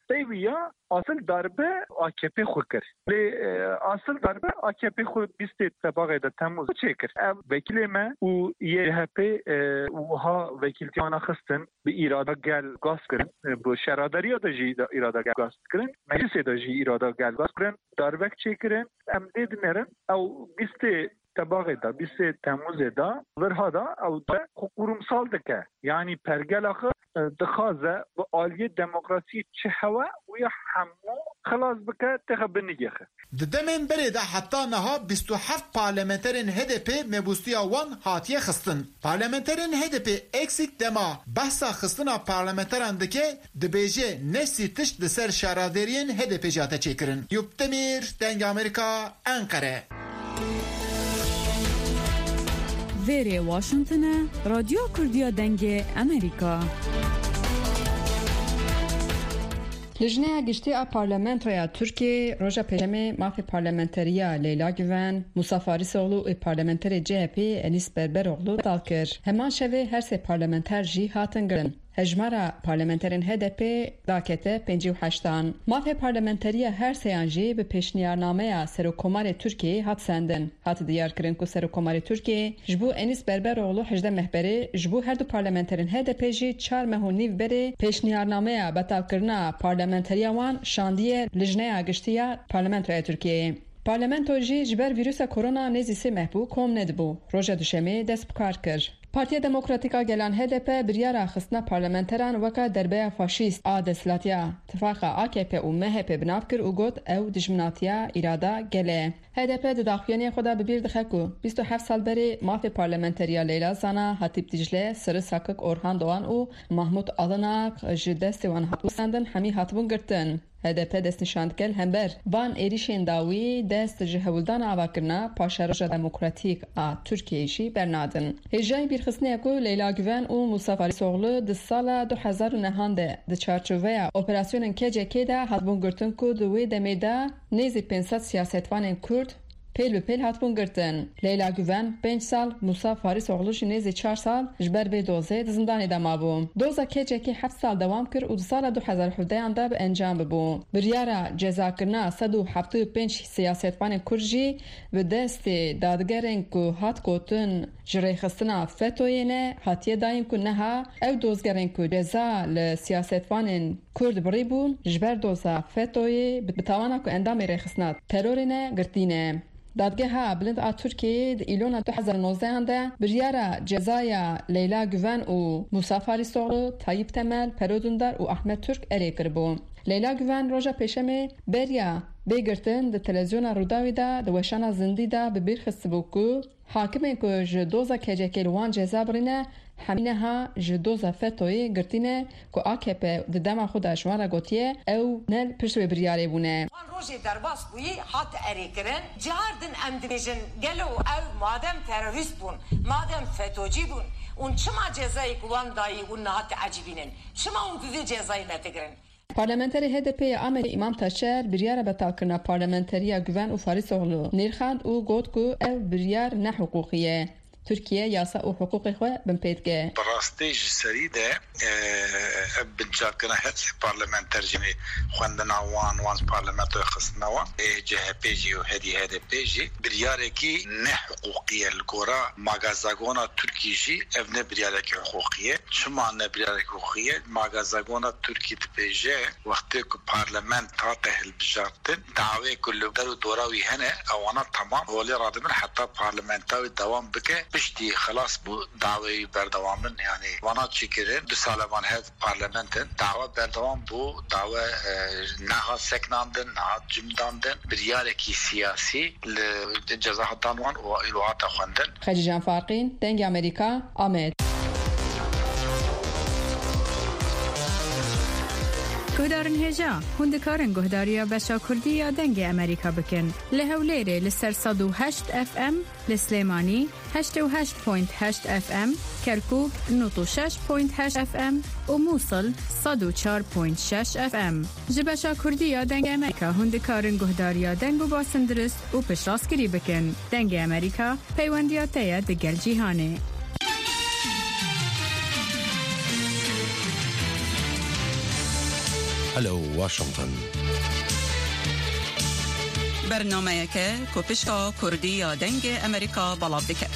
تیویا اصل دربه آکپی خود کرد لی اصل دربه آکپی خود بیست تباقی ده تموز چه کرد وکیل ما و یه هپی و ها وکیلتیانا خستن به ایرادا گل گاز کرن با شراداری ها دا جی ایرادا گل گاز کرن مجلس دا جی ایرادا گل گاز کرن دربه چه کرن ام دید نرن او بیست تباغي دا بيس تموز دا ورها دا او دا قرم سال دكا يعني برجل اخر دخازه بآلية ديمقراطية شهوة ويا حمو خلاص بكا تخبرني يخه ددمن بريدا حتى نها بیست و هفت پارلمنترین هدپی مبوستیا وان هاتیه خستن پارلمنترین هدپی اکسیک دما بحثا خستنا پارلمنتران دکه دبیجه نسی تشت دسر شارادرین هدپی جاته چیکرن یوبتمیر دنگ امریکا انقره ویری واشنطن رادیو کردیا دنگ امریکا لجنه گشتی ا پارلمنت ریا ترکیه روژا پژمه مافی پارلمنتریا لیلا گوون موسی فاریس اغلو ای پارلمنتری جی ای پی انیس بربر اغلو دالکر همان شوی هر سه پارلمنتر جی هاتن گرن هجمارا پارلمنترین هدپی داکته پنجی و هشتان مافی پارلمنتریا هر سیان جی به پیشنیارنامه سروکمار ترکیه هات سندن هات دیار کرن کو سروکمار ترکیه جبو انیس بربر اغلو هجده مهبری جبو هر دو پارلمنترین هدپی جی چار مهو نیو بری پیشنیارنامه بطال کرنا پارلمنتریا وان شاندیه لجنه گشتیا پارلمنت رای ترکیه پارلمنتو جی جبر ویروس کرونا نزی سی محبو کوم ندبو روژا دوشمی دست بکار کر پارتیا دموکراتیکا گلان هدپ بریارا خستنا پارلمنتران وکا دربه فاشیست آ دسلاتیا تفاقا آکپ و مهپ بناف کر و گوت او دجمناتیا ایرادا گله هدپ دداخویانی خدا ببیر دخکو بیست و هفت سال بری ماف پارلمنتریا لیلا زانا حتیب دیجله سر ساکک اورهان دوان و محمود آلناق جدست وان حتو سندن همی حتبون گرتن هدپ دست نشاند کل همبر وان ایریشین داوی دست جهولدان آواکرنا پاشاروژا دموکراتیک آ ترکیهشی برنادن هجای بیرخصنی اکو لیلا گوون و موسی فاریس اغلو د سال دو هزار و نه ده د چارچوبه اپراسیون کجکی ده حتبون گرتن کو دوی دمیده نیزی پنصد سیاستوان کرد پیل به پیل هاتبون گرتن لیلا گوون پنج سال موسی فاریس اغلوش نیزی چهار سال جبر به دوزه زندانی دما بو دوزا کجکی هفت سال دوام کرد و دو سال دو هزار و هفده انده به انجام ببو بریارا جزا کرنا صد و هفتاد و پنج سیاستوان کرجی و دست دادگرین کو هات کوتن جری خستنا فتوینه هاتیه دایم کو نها او دوزگرین کو جزا لسیاستوان کرد بری بون جبر دوزا فتوی بتوانا کو اندام ریخستنا ترورینه گرتینه دادگاه ها بلند آ ترکیه ایلون دو هزار و نوزده انده بریارا جزایا لیلا گوون و موسی فاریس اغلو طیب تمل پرودندر و احمد ترک اری کربون لیلا گوون روژا پیشمه بریا بگرتن ده تلویزیون روداوی ده ده وشانا زندی ده ببیر خستبو کو حاکمه که جدوزا کجکل وان جزا برینه همینه ها جدوزا فتوی گرتینه که آکپ ده دم خود شوارا گوتیه او نل پرشوی بریاره بونه وان روژی درباس بویی هات اری کرن جاردن امدمیجن گلو او مادم تروریست بون مادم فتوجی بون اون چما جزایی کوان دایی اون نهات عجیبینن چما اون دوی جزایی نتگرن پارلمنتری هدپی آمری امام تاشر بریار بطال کرنا پارلمنتریا گوون و فاریس اغلو نیرخاند و گوت کو او بریار نه حقوقیه ترکیه یاسا و حقوقی خواه بمپیدگه براستی جسری ده بنجاب کنه هدف پارلمنتر جمی خواندن وان وان پارلمنتو خستنا وان جه پیجی و هدی هدی پیجی بریاره کی نه حقوقیه لگورا ماگازاگونا ترکی جی او نه بریاره کی حقوقیه شما نه بریاره کی حقوقیه ماگازاگونا ترکی تپیجه وقتی که پارلمنت تا تهل بجارتن دعوی کلو درو دوراوی هنه اوانا تمام ولی رادمن حتی پارلمنتاوی دوام بکه بشتي خلاص بو دعوة بردوام يعني وانا تشكرين دو سالمان هاد بارلمنتن دعوة بردوام بو دعوة نها سكناندن نها جمداندن بريالكي سياسي لجزاء دانوان وإلوات أخواندن خجي جان فارقين دنج أمريكا آمد گهدارن هجا هندکارن گهداریا بشا کردی یا دنگ امریکا بکن لهولیره لسر صد و هشت اف ام لسلیمانی هشت و هشت پوینت هشت اف ام کرکوک نوت و شش پوینت هشت اف ام و موصل صد و چار پوینت شش اف ام جبشا کردی یا دنگ امریکا هندکارن گهداریا دنگ و باسندرست و پشتاسکری بکن دنگ امریکا پیوندیاته دگل جیهانه هلو واشنطن برنامه‌یەکە کۆپشتا کوردی یا دەنگ ئەمریکا بەڵاو دەکات.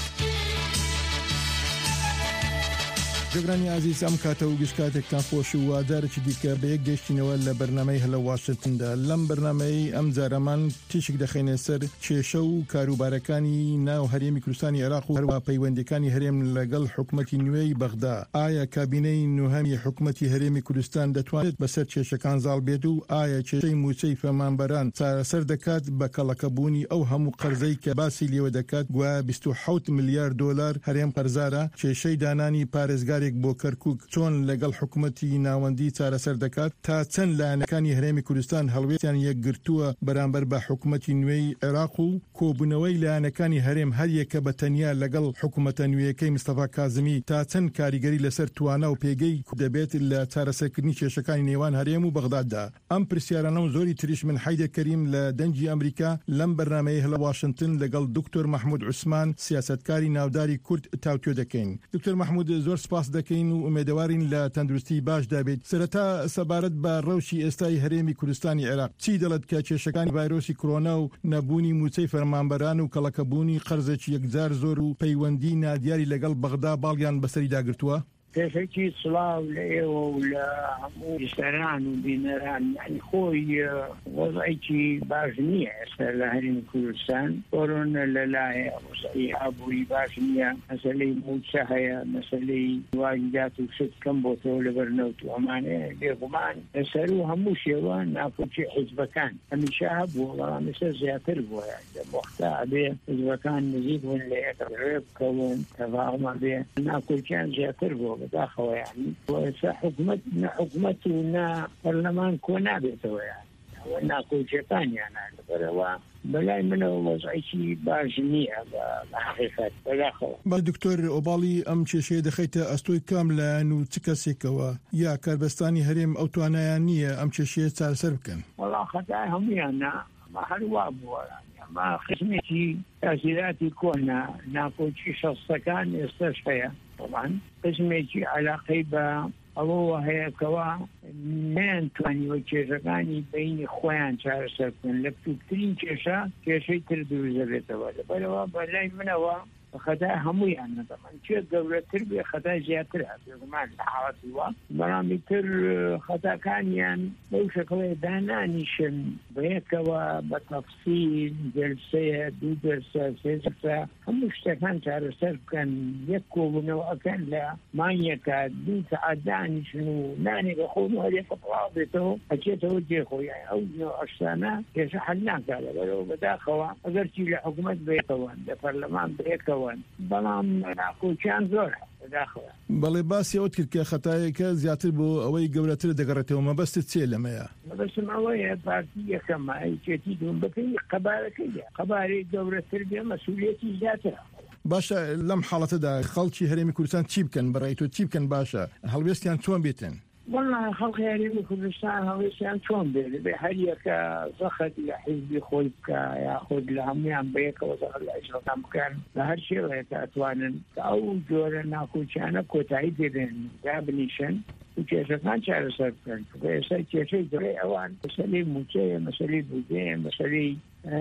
جگرانی عزیز ئەم کاتە و گشتکاتێکتان خۆش و وادارێکی دیکە بە یەک گەشتینەوە لە بەرنامەی هەلە واشنتندا. لەم بەرنامەی ئەم جارەمان تیشک دەخینە سەر کێشە و کاروبارەکانی ناو هەرێمی کوردستانی عێراق و هەروە پەیوەندیەکانی هەرێم لەگەڵ حکوومەتی نوێی بەغدا. ئایا کابینەی نوهەمی حکوومەتی هەرێمی کوردستان دەتوانێت بەسەر کێشەکان زاڵ بێت و ئایا کێشەی موچەی فەرمانبەران چارەسەر دەکات بە کەڵەکەبوونی ئەو هەموو قەرزەی کە باسی لێوە دەکات گوایە بیست و حەوت ملیار دۆلار هەرێم قەرزارە. کێشەی دانانی پارێزگار بۆ کەرکووک چۆن لەگەڵ حکوومەتی ناوەندی چارەسەر دەکات تا چەند لایەنەکانی هەرێمی کوردستان هەڵوێتیان یەکگرتووە بەرامبەر بە حکوومەتی نوێی عێراق و کۆبوونەوەی لایەنەکانی هەرێم هەر یەکە بە تەنیا لەگەڵ حکوومەتە نوێیەکەی مستەفا کازمی تا چەند کاریگەری لەسەر توانە و پێگەی دەبێت لە چارەسەرکردنی کێشەکانی نێوان هەرێم و بەغداددا. ئەم پرسیارانە و زۆری تریش من حیدە کەریم لە دەنگی ئەمریکا لەم بەرنامەیە هەلە واشنتن لەگەڵ دکتۆر محمود عوسمان سیاسەتکاری ناوداری کورد تاوتوێ دەکەین. دکتۆر محمود زۆر سپاس دەکەین و ئومێدەوارین لە تەندروستی باش دابێت. سەرەتا سەبارەت بە ڕەوشی ئێستای هەرێمی کوردستانی عێراق چی دەڵێت کە کێشەکانی ڤایرۆسی کۆرۆنا و نەبوونی موچەی فەرمانبەران و کەڵەکەبوونی قەرزێکی یەکجار زۆر و پەیوەندی نادیاری لەگەڵ بەغدا باڵیان بەسەری داگرتووە؟ کێشێکی سڵاو لە ئێوە و لە هەموو بیسەران و بینەران یعنی خۆی وەزعێکی باش نییە ئێستا لە هەرێمی کوردستان. کۆرۆنا لەلایە وەزعی ئابووری باش نییە، مەسەلەی موچە هەیە، مەسەلەی واردات و شت کەم بۆتەوە لەبەرنەوت و ئەمانەیە بێگومان لەسەر و هەموو شێوە ناکۆچی حیزبەکان هەمیشە هەبوو، بەڵام ئێستا زیاتر بووە. لە وەختە ئەبێ حیزبەکان نزیک بوون لە یەک ڕێ بکەون تەواومە بێ ناکۆچیان زیاتر بووە بداخەوە. یعنی وەسا حکوومەت نە حکوومەت و نە پەرلەمان کۆ نابێتەوە، یعنی ناکۆچیەکانیانە لەبەرەوە بەلای منەوە وەزعێکی باش نییە بە حقیقەت بەداخەوە. با دکتۆر ئۆباڵی ئەم کێشەیە دەخەیتە ئەستۆی کاملایەن و چ کەسێکەوە یا کاربەستانی هەرێم ئەو توانایان نییە ئەم کێشەیە چارەسەر بکەن؟ وەڵا خەتای هەموویانە ئەمە هەروە بووە. ئەمە خزمێکی تاسیراتی کۆنا ناکۆچی شەخسەکان ئێستاش هەیە. طبعا قسمێکی علاقەی بە ئەوەوە هەیەکەوە نەیانتوانیوە کێشەکانی بینی خۆیان چارەسەر بکەن. لە بچووکترین کێشە کێشەی تر دروست دەبێتەوە. لەبەرەوە بەلای منەوە خەتای هەموویان نەدەمان چێ گەورەتر بێ خەتای زیاتر هەبێگومان لە حاڵەتی وە، بەڵامی تر خەتاکانیان بەو شەکڵێ دانانیشن بەیەکەوە بە تەفسیل دەرسەیە دوو دەرسە سێ دەرسە هەموو شتەکان چارەسەر بکەن. یەک کۆبوونەوە ئەکەن لە مانیەکە دوو سەعات دانیشن و نانێکە خۆن و هەرێکە بڵاو بێتەوە ئەچێتەوە جێخۆی. ئەو ئەشتانە کێشە حەل ناکات. لەبەرەوە بەداخەوە ئەگەرچی لە حکوومەت بێتەوە لە پەرلەمان بێتەوە بەڵام ناکۆچیان زۆر داخەوە. بەڵێ باسی ئەوت کرد کە خەتایەکە زیاتر بۆ ئەوەی گەورەتر دەگەڕێتەوە. مەبەستت چێ لەمەیە؟ مەبەستم ئەوەیە پارتی یەکەمە ئەیچێتی دوم بکەی قەبارەکەیە قەبارەی گەورەتر بێ مەسئولیەتی زیاترە. باشە لەم حاڵەتەدا خەڵکی هەرێمی کوردستان چی بکەن بەڕای تۆ چی بکەن باشە هەڵوێستیان چۆن بێتن؟ والله خەڵکی هەرێمی کوردستان هەڵوێستیان چۆن بێت بێ هەر یەکە زەخەت لە حیزبی خۆی بکە یاخود لە هەمویان بەیەکەوە زەخەت لە ئیشڕەکان بکەن بە هەر شێوەیەکە ئەتوانن کە ئەو جۆرە ناکۆچیانە کۆتایی دێبێن دابنیشن و کێشەکان چارەسەر بکەن. ئێستا کێشەی دەڕێ ئەوان مەسەلەی موچەیە، مەسەلەی بودجەیە، مەسەلەی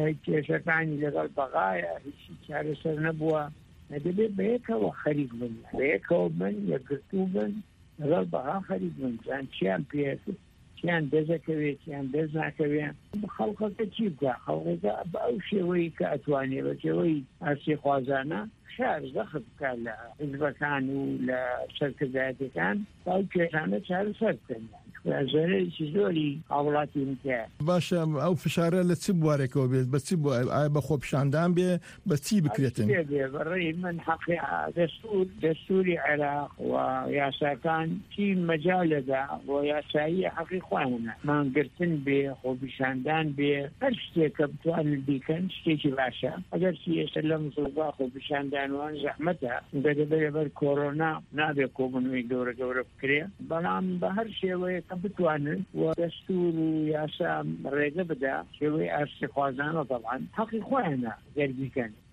کێشەکانی لەگەڵ بەغایە هیچی چارەسەر نەبووە. دەبێت بەیەکەوە خەریک بن، بەیەکەوە بن یەکگرتوو بن لەگەڵ بەها خەریک بن زان چیان پێ چیان دەزەکەوێت چیان دەست ناکەوێت. خەڵکەکە چی بکە؟ خەڵکەکە بە ئەو شێوەی کە ئەتوانێت بە شێوەی ئاسی خوازانە شار زەخت بکە لە حیزبەکان و لە سەرکردایەتەکان تا ئەو کێشانە چارەسەر بکەن. زۆرێکی زۆری هاوڵاتی متە. باشە ئەو فشارە لە چ بوارێکەوە بێت؟ بە چی بۆ ئایا بە خۆپیشاندان بێ بە چی بکرێتن؟ بەڕێی من حەقی دەستور دەستوری عێراق و یاساکان چی مەجالەدا بۆ یاسایی حەقی خوانە مانگرتن بێ خۆپیشاندان بێ هەر شتێکە بتوانن بیکەن شتێکی باشە. ئەگەر چی ئێستا لە مسڵبا خۆپیشاندانوان زەحمەتە دەبێت بەر کۆرۆنا نابێت کۆبوونەوەی گەورە گەورە بکرێ، بەڵام بە هەر شێوەیە بتوانن و دەستور و یاسا ڕێگە بدا شێوەی ئاشتی خوازانە طبعا حەقی خۆیانە دەربیکەن.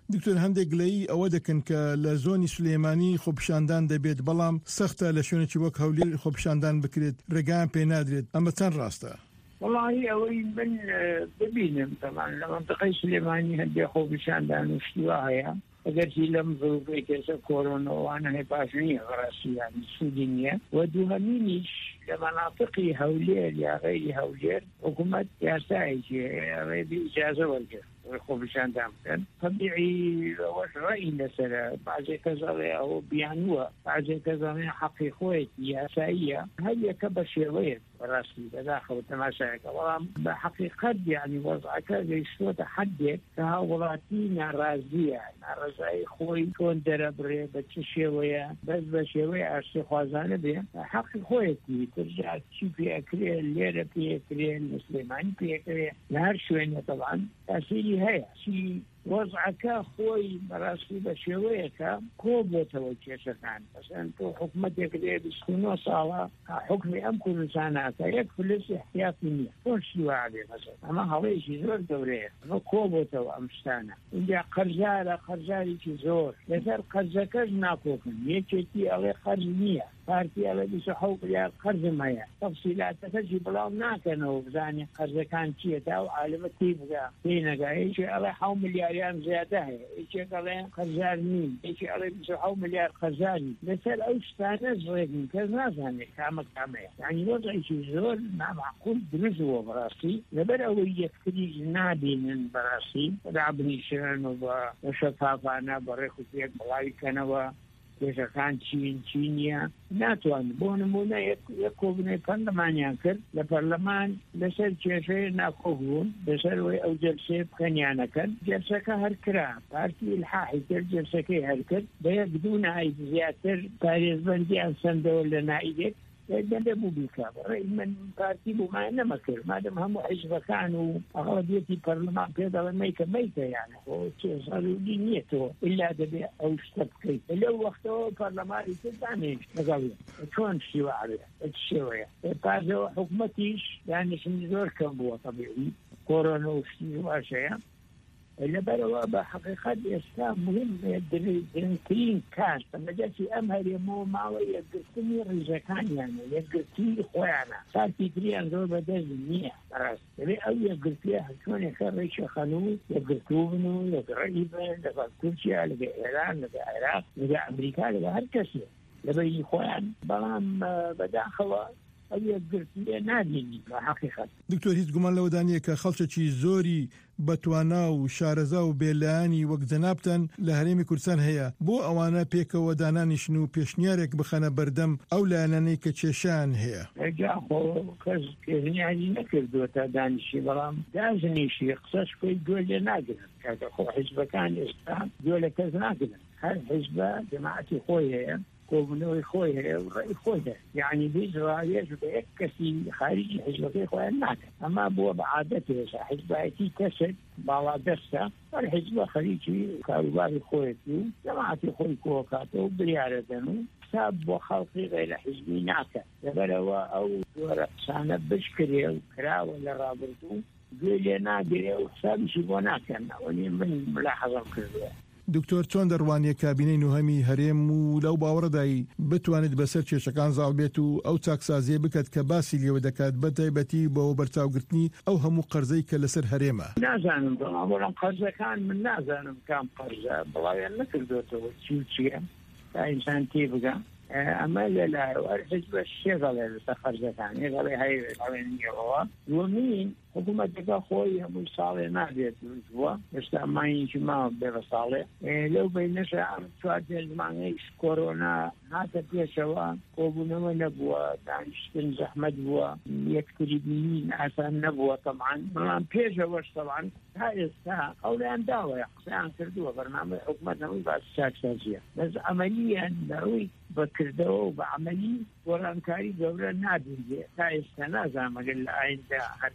دکتۆر هەندێک لەی ئەوە دەکەن کە لە زۆنی سلێمانی خۆپیشاندان دەبێت بەڵام سەختە لە شوێنێکی وەک هەولێر خۆپیشاندان بکرێت ڕێگایان پێ نادرێت ئەمە چەند ڕاستە؟ والله ئەوەی من ببینم تەمان لە منطقەی سلێمانی هەندێک خۆپیشاندان و شتیوا هەیە ئەگەرچی لەم زۆربەی کێسە کۆرۆنەوانە هەیە باش نییە ڕاستیان سوودی نییە و دووهەمینیش لە مناطقی هەولێر یا غەیری هەولێر حکوومەت یاسایەکی ڕێبی ئیجازە وەرگرت خۆپیشاندان بکەن طبیعی ئەوەش ڕەئی لەسەرە بعضێک کەس ئەڵێ ئەوە بیانووە بعضێک کەس ئەڵێ حەقی خۆیەتی یاساییە هەر یەکە بە شێوەیەک بەڕاستی بەداخەوە تەماشایەکە بەڵام بە حەقیقەت یعنی وەزعەکە گەیشتووەتە حەدێک کە هاوڵاتی ناڕازیە ناڕزایی خۆی تۆن دەرەبڕێ بە چ شێوەیە بەس بە شێوەیە ئاشتی خوازانە بێ حەقی خۆیەتی ترجات چی پێکرێ لێرە پێکرێ لە سلێمانی پێکرێ لە هەر شوێنە تەڵان تاسیری هەیە چی وەزعەکە خۆی بەڕاستی بە شێوەیەکە کۆ بۆتەوە کێشەکان بەسەن تۆ حکومەتێک لێ بیست و نۆ ساڵە حکمی ئەم کوردستانەکە یەک فلس احتیاطی نییە تۆ شیوا بێ مەسەن ئەمە هەڵەیەکی زۆر گەورەیە ئەمە کۆ بۆتەوە ئەم شتانە اینجا قەرزارە قەرزارێکی زۆر لەسەر قەرزەکەش ناکۆکن یەکێکی ئەڵێ قەرز نییە پارتی ئەڵێ بیست و حەوت ملیار قەرزم هەیە تەفسیلاتەکەشی بڵاو ناکەنەوە بزانێ قەرزەکان چییە تا و عالمە تی بگا پێی نەگا یەکی ئەڵێ حەوت ملیاریان زیادە هەیە یەکێک ئەڵێ قەرزار نین یەکی ئەڵێ بیست و حەوت ملیار قەرزاری لەسەر ئەو شتانە زڕێگن کەس نازانێت کامە کامەیە یعنی وەزعێکی زۆر نامعقول دروستەوە بەڕاستی لەبەر ئەوەی یەکتری نابینن بەڕاستی رابنیشن و بە شەفافانە بە ڕێک و پێک بڵاویکەنەوە کێشەکان چین چینیە ناتوان بۆ نمونە یەک کۆبنەی پەرلەمانیان کرد لە پەرلەمان لەسەر کێشەیە ناکۆبوون لەسەر ئەو جەلسێ بکەنیانەکەن جەلسەکە هەرکرا پارتی الحاحی کرد جەلسەکەی هەرکرد بە یەک دوو نائیب زیاتر پارێزبەندیان سەندەوە لە نائیبێک دەبێ بوو بیکا ڕێی من پارتی بوومان نەمەکرد مادەم هەموو حیزبەکان و ئەغڵبیەتی پەرلەمان پێ دەڵێن مەیکە مەیتە یانە سەرودی نییەتەوە ئللا دەبێ ئەو شتە بکەیت لەو وەختەوە پەرلەمانی تر دانێش لەگەڵێ چۆن شیوارێ چ شێوەیە پازەوە حکومەتیش دانیشتنی زۆر کەم بووە طەبیعی کۆرۆنە و شتی واشەیە لەبەرەوە بە حقیقەت ئێستا مهم گرنگترین کار مەجەسی ئەم هەرێمەوە ماوە یەکگرتنی ڕیزەکانیانە یەکگرتی خۆیانە ساتی تریان زۆر بەدەست نییە بەڕاست دەبێت ئەو یەکگرتیە هەچۆنێکە ڕێکشە خەنوو یەکگرتوو بن و لەگەڕی بن لەگەڵ تورکیا لەگە ئێران لەگە عێراق لەگە ئەمریکا لەگە هەر کەسێ لەبەری خۆیان بەڵام بەداخەوە ئەو یەکگرتیە نابینی بە حقیقەت دکتۆر هیچ گومان لەوەدانە کە خەڵکێکی زۆری بەتوانا و شارەزا و بێلایانی وەک جەنابتەن لە هەرێمی کوردستان هەیە بۆ ئەوانە پێکەوە دانانیشن و پێشنیارێک بخەنە بەردەم ئەو لایەنانەی کە کێشیان هەیە کەس پێشنیاری نەکردووە تا دانیشی بەڵام دازنیشی قسەش خۆی گوێ لێ ناگرن کاتە خۆ حیزبەکان ئێستا گوێ لە کەس ناگرن هەر حیزبە جەماعەتی خۆی هەیە کۆبنەوەی خۆی هەیە و ڕێی خۆی هەیە یعنی بیزڕایەش بە یەک کەسی خارجی حیزبەکەی خۆیان ناکەن ئەما بووە بە عادەت هێشە حیزبایەتی کەسێک باڵا دەستە هەر حیزبە خەریکی کاروباری خۆیەتی و جەماعەتی خۆی کۆکاتەوە و بریارەدەن و حساب بۆ خەڵقی غەیرە حیزبی ناکە لەبەرەوە ئەو جۆرە قسانە بشکرێ و کراوە لە ڕابردوو گوێ لێ ناگرێ و حسابیشی بۆ ناکەن ئەوەنی من ملاحەزەم کردووە دکتۆر چۆن دەڕوانیە کابینەی نوهەمی هەرێم و لەو باوەڕدایی بتوانێت بەسەر کێشەکان زاڵ بێت و ئەو چاکسازیە بکات کە باسی لێوە دەکات بە تایبەتی بەوە بەرچاوگرتنی ئەو هەموو قەرزەی کە لەسەر هەرێمە نازانم بەڵام قەرزەکان من نازانم کام قەرزە بڵاویان نەکردوێتەوە چی و چییە تا ئینسان تێ بگە ئەمە لەلایەوە حیزبە شێغەڵێ لەسەر قەرزەکان ێغەڵێ هەیەوە دووەمین حکوومەتەکە خۆی هەمووی ساڵێ نابێت بووە ئێستا مانیکی ماوە بێبە ساڵێ لەو بینەشە ئەم چوار پێنج کۆرۆنا هاتە پێشەوە کۆبوونەوە نەبووە دانیشتن زەحمەت بووە یەکتری بینین ئاسان نەبووە تەمعان بەڵام پێشەوەش تەمعان تا ئێستا ئەولیان داوەیە قسەیان کردووە بەرنامەی حکوومەت هەمووی باسی چاکسازیە بەس ئەمەلیان دەڕووی بەکردەوە و بە عملی گۆڕانکاری گەورە نابینێ تا ئێستا نازانم ئەگەر لە ئایندا هەبیان نا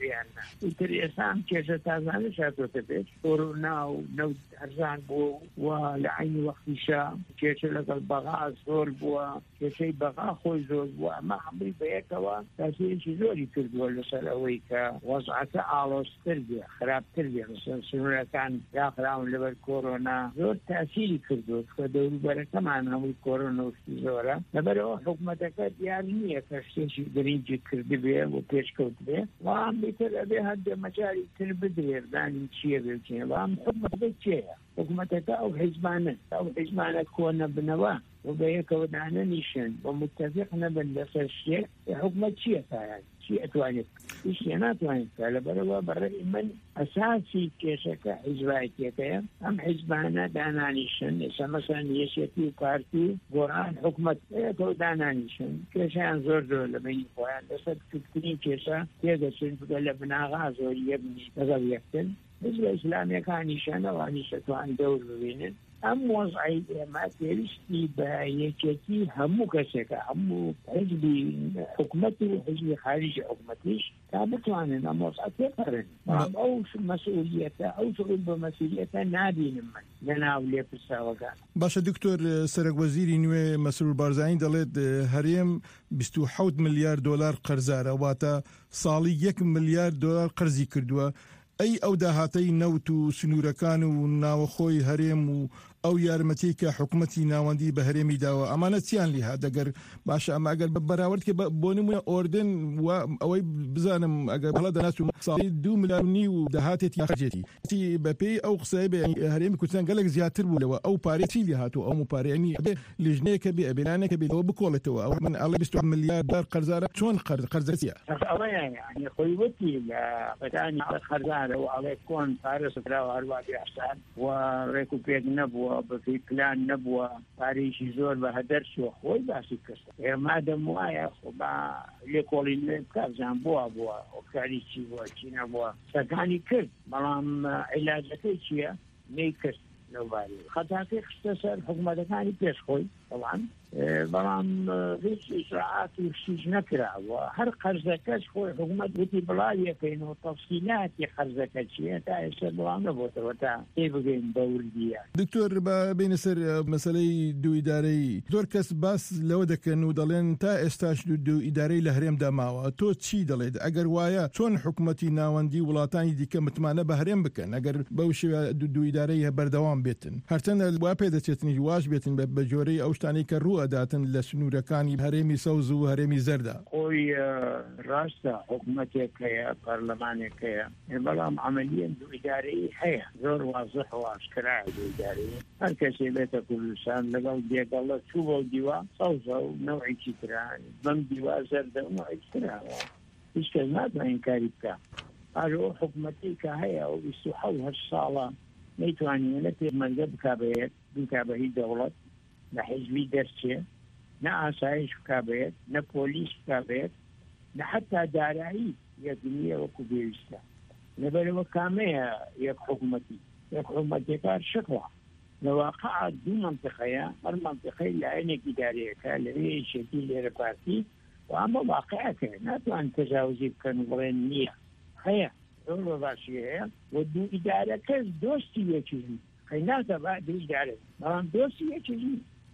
وتر ئێسام کێشە تازانە شاتۆتە بێت کۆرۆنا و نەوت هەرزان بووە و لە عینی وەختیشا کێشە لەگەڵ بەغا زۆر بووە کێشەی بەغا خۆی زۆر بووە ئەمە هەمووی بەیەکەوە تاسیرێکی زۆری کردووە لەسەر ئەوەی کە وەزعەکە ئاڵۆزتر بێ خراپتر بێ مثلا سنوورەکان داخراون لەبەر کۆرۆنا زۆر تاسیری کردووە کە دەوروبەرەکەمان هەمووی کۆرۆنا وشتی زۆرە لەبەرەوە حکوومەتەکە دیار نییە کە شتێکی گرنگی کردی بێ و پێشکەوت بێ وام بیتر ئەبێ هەندێ مەجاری تر بدرێ دانی چییە بێچێ وام حکوومەتەکە چێە حکوومەتەکە ئەو حیزبانە ئەو حیزبانە کۆنە بنەوە و بەیەکەوە دانەنیشن بۆ متفق نەبن لەسەر شتێک حکوومەت چییە تایان چی ئەتوانێت هیچ ناتوانێت لەبەرەوە بەڕێی من ئەساسی کێشەکە حیزبایەتەکەیە ئەم حیزبانە دانانیشن ئێستا مەسەڵەن یەکێتی و پارتی و گۆڕان حکوومەت بەیەکەوە دانانیشن کێشەیان زۆر زۆر لە بینی خۆیان لەسەر کردنی کێشە تێدەچن لە بناغا زۆری یەبنی لەگەڵ یەکتن حزب ئیسلامیەکانیشان ئەوانیش دەتوانن دەور ببینن ئەم وەزعی ئێمە پێویستی بە یەکێتی هەموو کەسێکە هەموو حزبی حکوومەت و حزبی خارجی حکوومەتیش تا بتوانن ئەم وەزعە تێپەڕن بەڵام ئەو مەسئولیەتە ئەو شغل بە مەسئولیەتە نابینم من لەناو لێپرساوەکان. باشە دکتۆر سەرۆکوەزیری نوێ مەسرور بارزانی دەڵێت هەرێم بیست و حەوت ملیار دۆلار قەرزارە واتە ساڵی یەک ملیار دۆلار قەرزی کردووە. ئەی ئەو داهاتەی نەوت و سنوورەکان و ناوەخۆی هەرێم و ئەو یارمەتی کە حکوومەتی ناوەندی بە هەرێمی داوە ئەمانە چیان لیها دەگەر باشە ئەمە ئەگەر بەراورد کە بۆ نمونە ئۆردن و ئەوەی بزانم ئەگەر هەڵە دەناسم ساڵی دوو ملیار و نیو و داهاتێتی خەرجێتی بە پێی ئەو قسەی بە هەرێمی کوردستان گەلێک زیاتر بوولەوە ئەو پارێ چی لیهاتوە ئەو پارێنی لیژنەیەکە بێ ئەبێنانێکە بێتەوە بکۆڵێتەوە ئەو من ئەڵێ بیست و ملیار دار قەرزارە چۆن قەرزەتیە ئەوەیە خۆی وتی لە بەدانی قەرزارە و ئەڵێ کۆن پارێ سەدراوە هەروە بیاشتان و ڕێک و پێک نەبووە بەفی پلان نەبووە پارێکی زۆر بە هەدەر چوە خۆی باسی کەسە ئێمە دەم وایە خۆ بە لێکۆڵی نوێ بکارزان بووە بووە ئۆکاری چی بووە چی نەبووە سەکانی کرد بەڵام عیلاجەکەی چییە نەی کرد لەوباری خەتاکەی خستە سەر حکوومەتەکانی پێشخۆی بەڵام بەڵام هیچ ئیجراعات و شتیش نەکراوە هەر قەرزەکەش خۆی حکوومەت وتی بڵاویەکەینەوە تەفسیلاتی قەرزەکە چییە تا ئێستا بڵاو نەبووتەوە تا تێ بگەین بە وردیە. دکتۆر بە بینە سەر مەسەلەی دوو ئیدارەی زۆر کەس باس لەوە دەکەن و دەڵێن تا ئێستاش دوو ئیدارەی لە هەرێمدا ماوە تۆ چی دەڵێت ئەگەر وایە چۆن حکوومەتی ناوەندی وڵاتانی دیکە متمانە بە هەرێم بکەن ئەگەر بەو شێوە دوو ئیدارەی بەردەوام بێتن هەرچەندە وا پێ دەچێتنی واش بێتن بە جۆرەی ئەو شتانی کە ڕوو ئەداتن لە سنوورەکانی هەرێمی سەوز و هەرێمی زەردا خۆی ڕاستە حکوومەتێکەیە پەرلەمانێکەیە بەڵام عملیان دوو ئیدارەی هەیە زۆر وازح و ئاشکرا دوو ئیدارەی هەر کەسێ بێتە کوردستان لەگەڵ بێگەڵە چوو بۆ دیوە سەوزە و نەوعێکی تران بەم دیوە زەردە و نەوعێکی تراوە هیچ کەس ناتوانین کاری بکە ئەو حکوومەتی کە هەیە و بیست و حەوت هەشت ساڵە نەیتوانینە پێمەرگە بکابێت بکا بە هیچ دەوڵەت نە حیزبی دەرچێ نە ئاسایش بکابێت نە پۆلیس بکابێت نە حتا دارایی یەکنیە وەکو پێویستە لەبەرەوە کامەیە یەک حکوومەتی یەک حکوومەتێکار شکڵە لەواقع دوو منطقەیە هەر منطقەی لایەنێکی دارەیەەکە لەوێ شێتی لێرە پارتی و ئەمە واقعەکە ناتوان تەجاوزی بکەن و بڵێن نییە هەیە زۆر بە باشی هەیە و دوو ئیدارەکەس دۆستی یەکیژی خەیناتە با دوو ئیدارە بەڵام دۆستی یەکیژی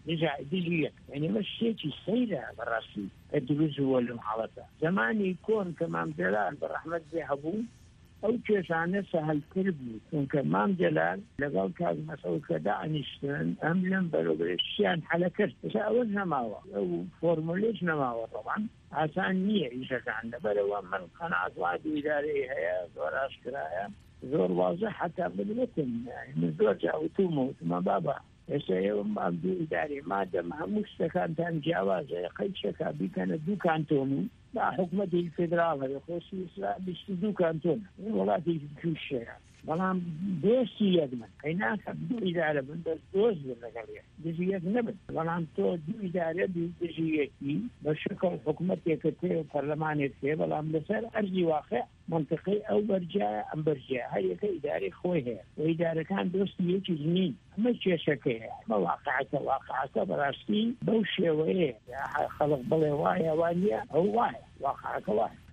دژیە یعنی مە شتێکی سەیرە بەڕاستی کە دروست بووە لەم حاڵەتە زمانی کۆن کە مام جەلال بە ڕەحمەت بێ هەبوو ئەو کێشانە سەهەلتر بوو چونکە مام جەلال لەگەڵ کاک مەسعود کە داعەنیشتن ئەم لەم بەرەبرشتیان حەلە کرد ئێستا ئەوەش نەماوە ئەو فۆرمولێش نەماوە ڕەوان ئاسان نییە ئیشەکان لەبەرەوە من قەناعەتوار دوو ئیدارەی هەیە زۆر ئاشکرایە زۆر وازە حتا بنوتن من زۆر جاوتومە وتمە بابا ئێستا ئێوە مام دوو ئیدارەی مادەم هەموو شتەکانتان جیاوازە قەیچەکە بیکەنە دوو کانتۆن و با حکوومەتی فێدراڵ هەیە خۆشی ئیسلام بیست و دوو کانتۆن وڵاتێکی تووشەیە بەڵام دۆستی یەک من قەیناکە دوو ئیدارە بن بەس دۆست بن لەگەڵێ دژی یەک نەبن بەڵام تۆ دوو ئیدارە دژی یەکی بە شکڵ حکوومەتێکە تێ و پەرلەمانێک تێ بەڵام لەسەر ئەرزی واقع منطقەی ئەو بەرجایە ئەم بەرجایە هەر یەکە ئیدارەی خۆی هەیە و ئیدارەکان دۆستی یەکی نین ئەمە کێشەکەیە ئەمە واقعەکە واقعەکە بەڕاستی بەو شێوەیە خەڵق بڵێ وایە وانە ئەو وایە واقعەکە وایە